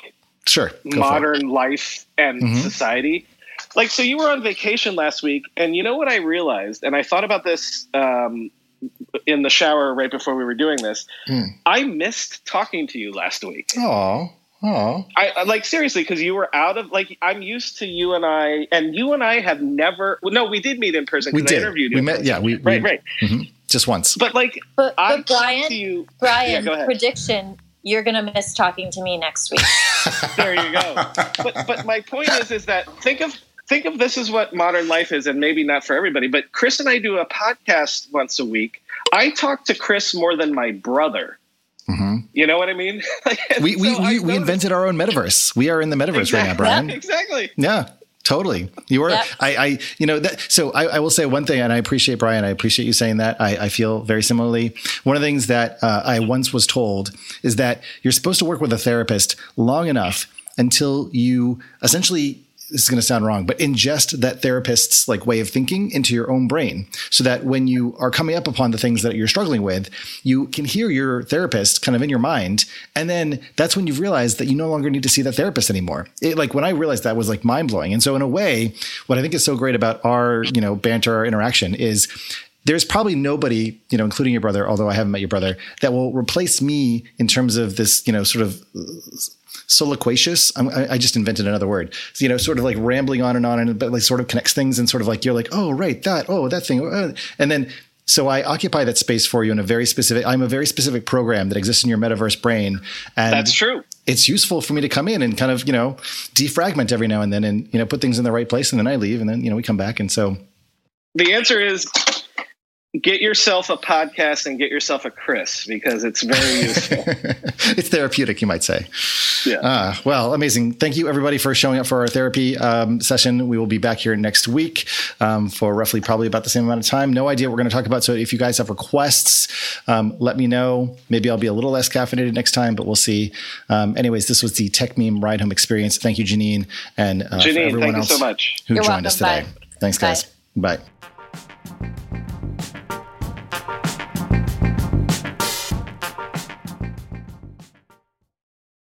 S1: modern life and society, like, so you were on vacation last week, and you know what I realized, and I thought about this in the shower right before we were doing this. I missed talking to you last week.
S2: Oh.
S1: I like, seriously, because you were out of, like, I'm used to you and I have never. No, we did meet in person.
S2: We did.
S1: I interviewed you.
S2: We met. Yeah, right. Just once.
S1: But like,
S5: but Brian, prediction: you're gonna miss talking to me next week.
S1: There you go. But my point is that think of this as what modern life is, and maybe not for everybody. But Chris and I do a podcast once a week. I talk to Chris more than my brother. You know what I mean?
S2: we invented our own metaverse. We are in the metaverse right now, Brian.
S1: Exactly.
S2: Yeah, totally. You are. Yep. So I will say one thing, and I appreciate, Brian, I appreciate you saying that. I feel very similarly. One of the things that I once was told is that you're supposed to work with a therapist long enough until you essentially, this is going to sound wrong, but ingest that therapist's like way of thinking into your own brain, so that when you are coming up upon the things that you're struggling with, you can hear your therapist kind of in your mind. And then that's when you've realized that you no longer need to see that therapist anymore. Like, when I realized that was like mind blowing. And so in a way, what I think is so great about our, banter, our interaction is there's probably nobody, including your brother, although I haven't met your brother, that will replace me in terms of this, sort of soliloquacious. I just invented another word. So, sort of like rambling on, but like sort of connects things and sort of like, you're like, oh, right, that thing. And then, so I occupy that space for you I'm a very specific program that exists in your metaverse brain. And
S1: that's true.
S2: It's useful for me to come in and kind of, defragment every now and then and, put things in the right place. And then I leave and then, we come back. And so
S1: the answer is get yourself a podcast and get yourself a Chris, because it's very useful.
S2: It's therapeutic, you might say.
S1: Yeah.
S2: Well, amazing. Thank you, everybody, for showing up for our therapy session. We will be back here next week for roughly probably about the same amount of time. No idea what we're going to talk about. So if you guys have requests, let me know. Maybe I'll be a little less caffeinated next time, but we'll see. Anyways, this was the Techmeme Ride Home Experience. Thank you, Janine. And
S1: Janine,
S2: for everyone
S1: thank
S2: else
S1: you so much.
S2: who joined us today.
S5: Bye.
S2: Thanks, guys. Bye.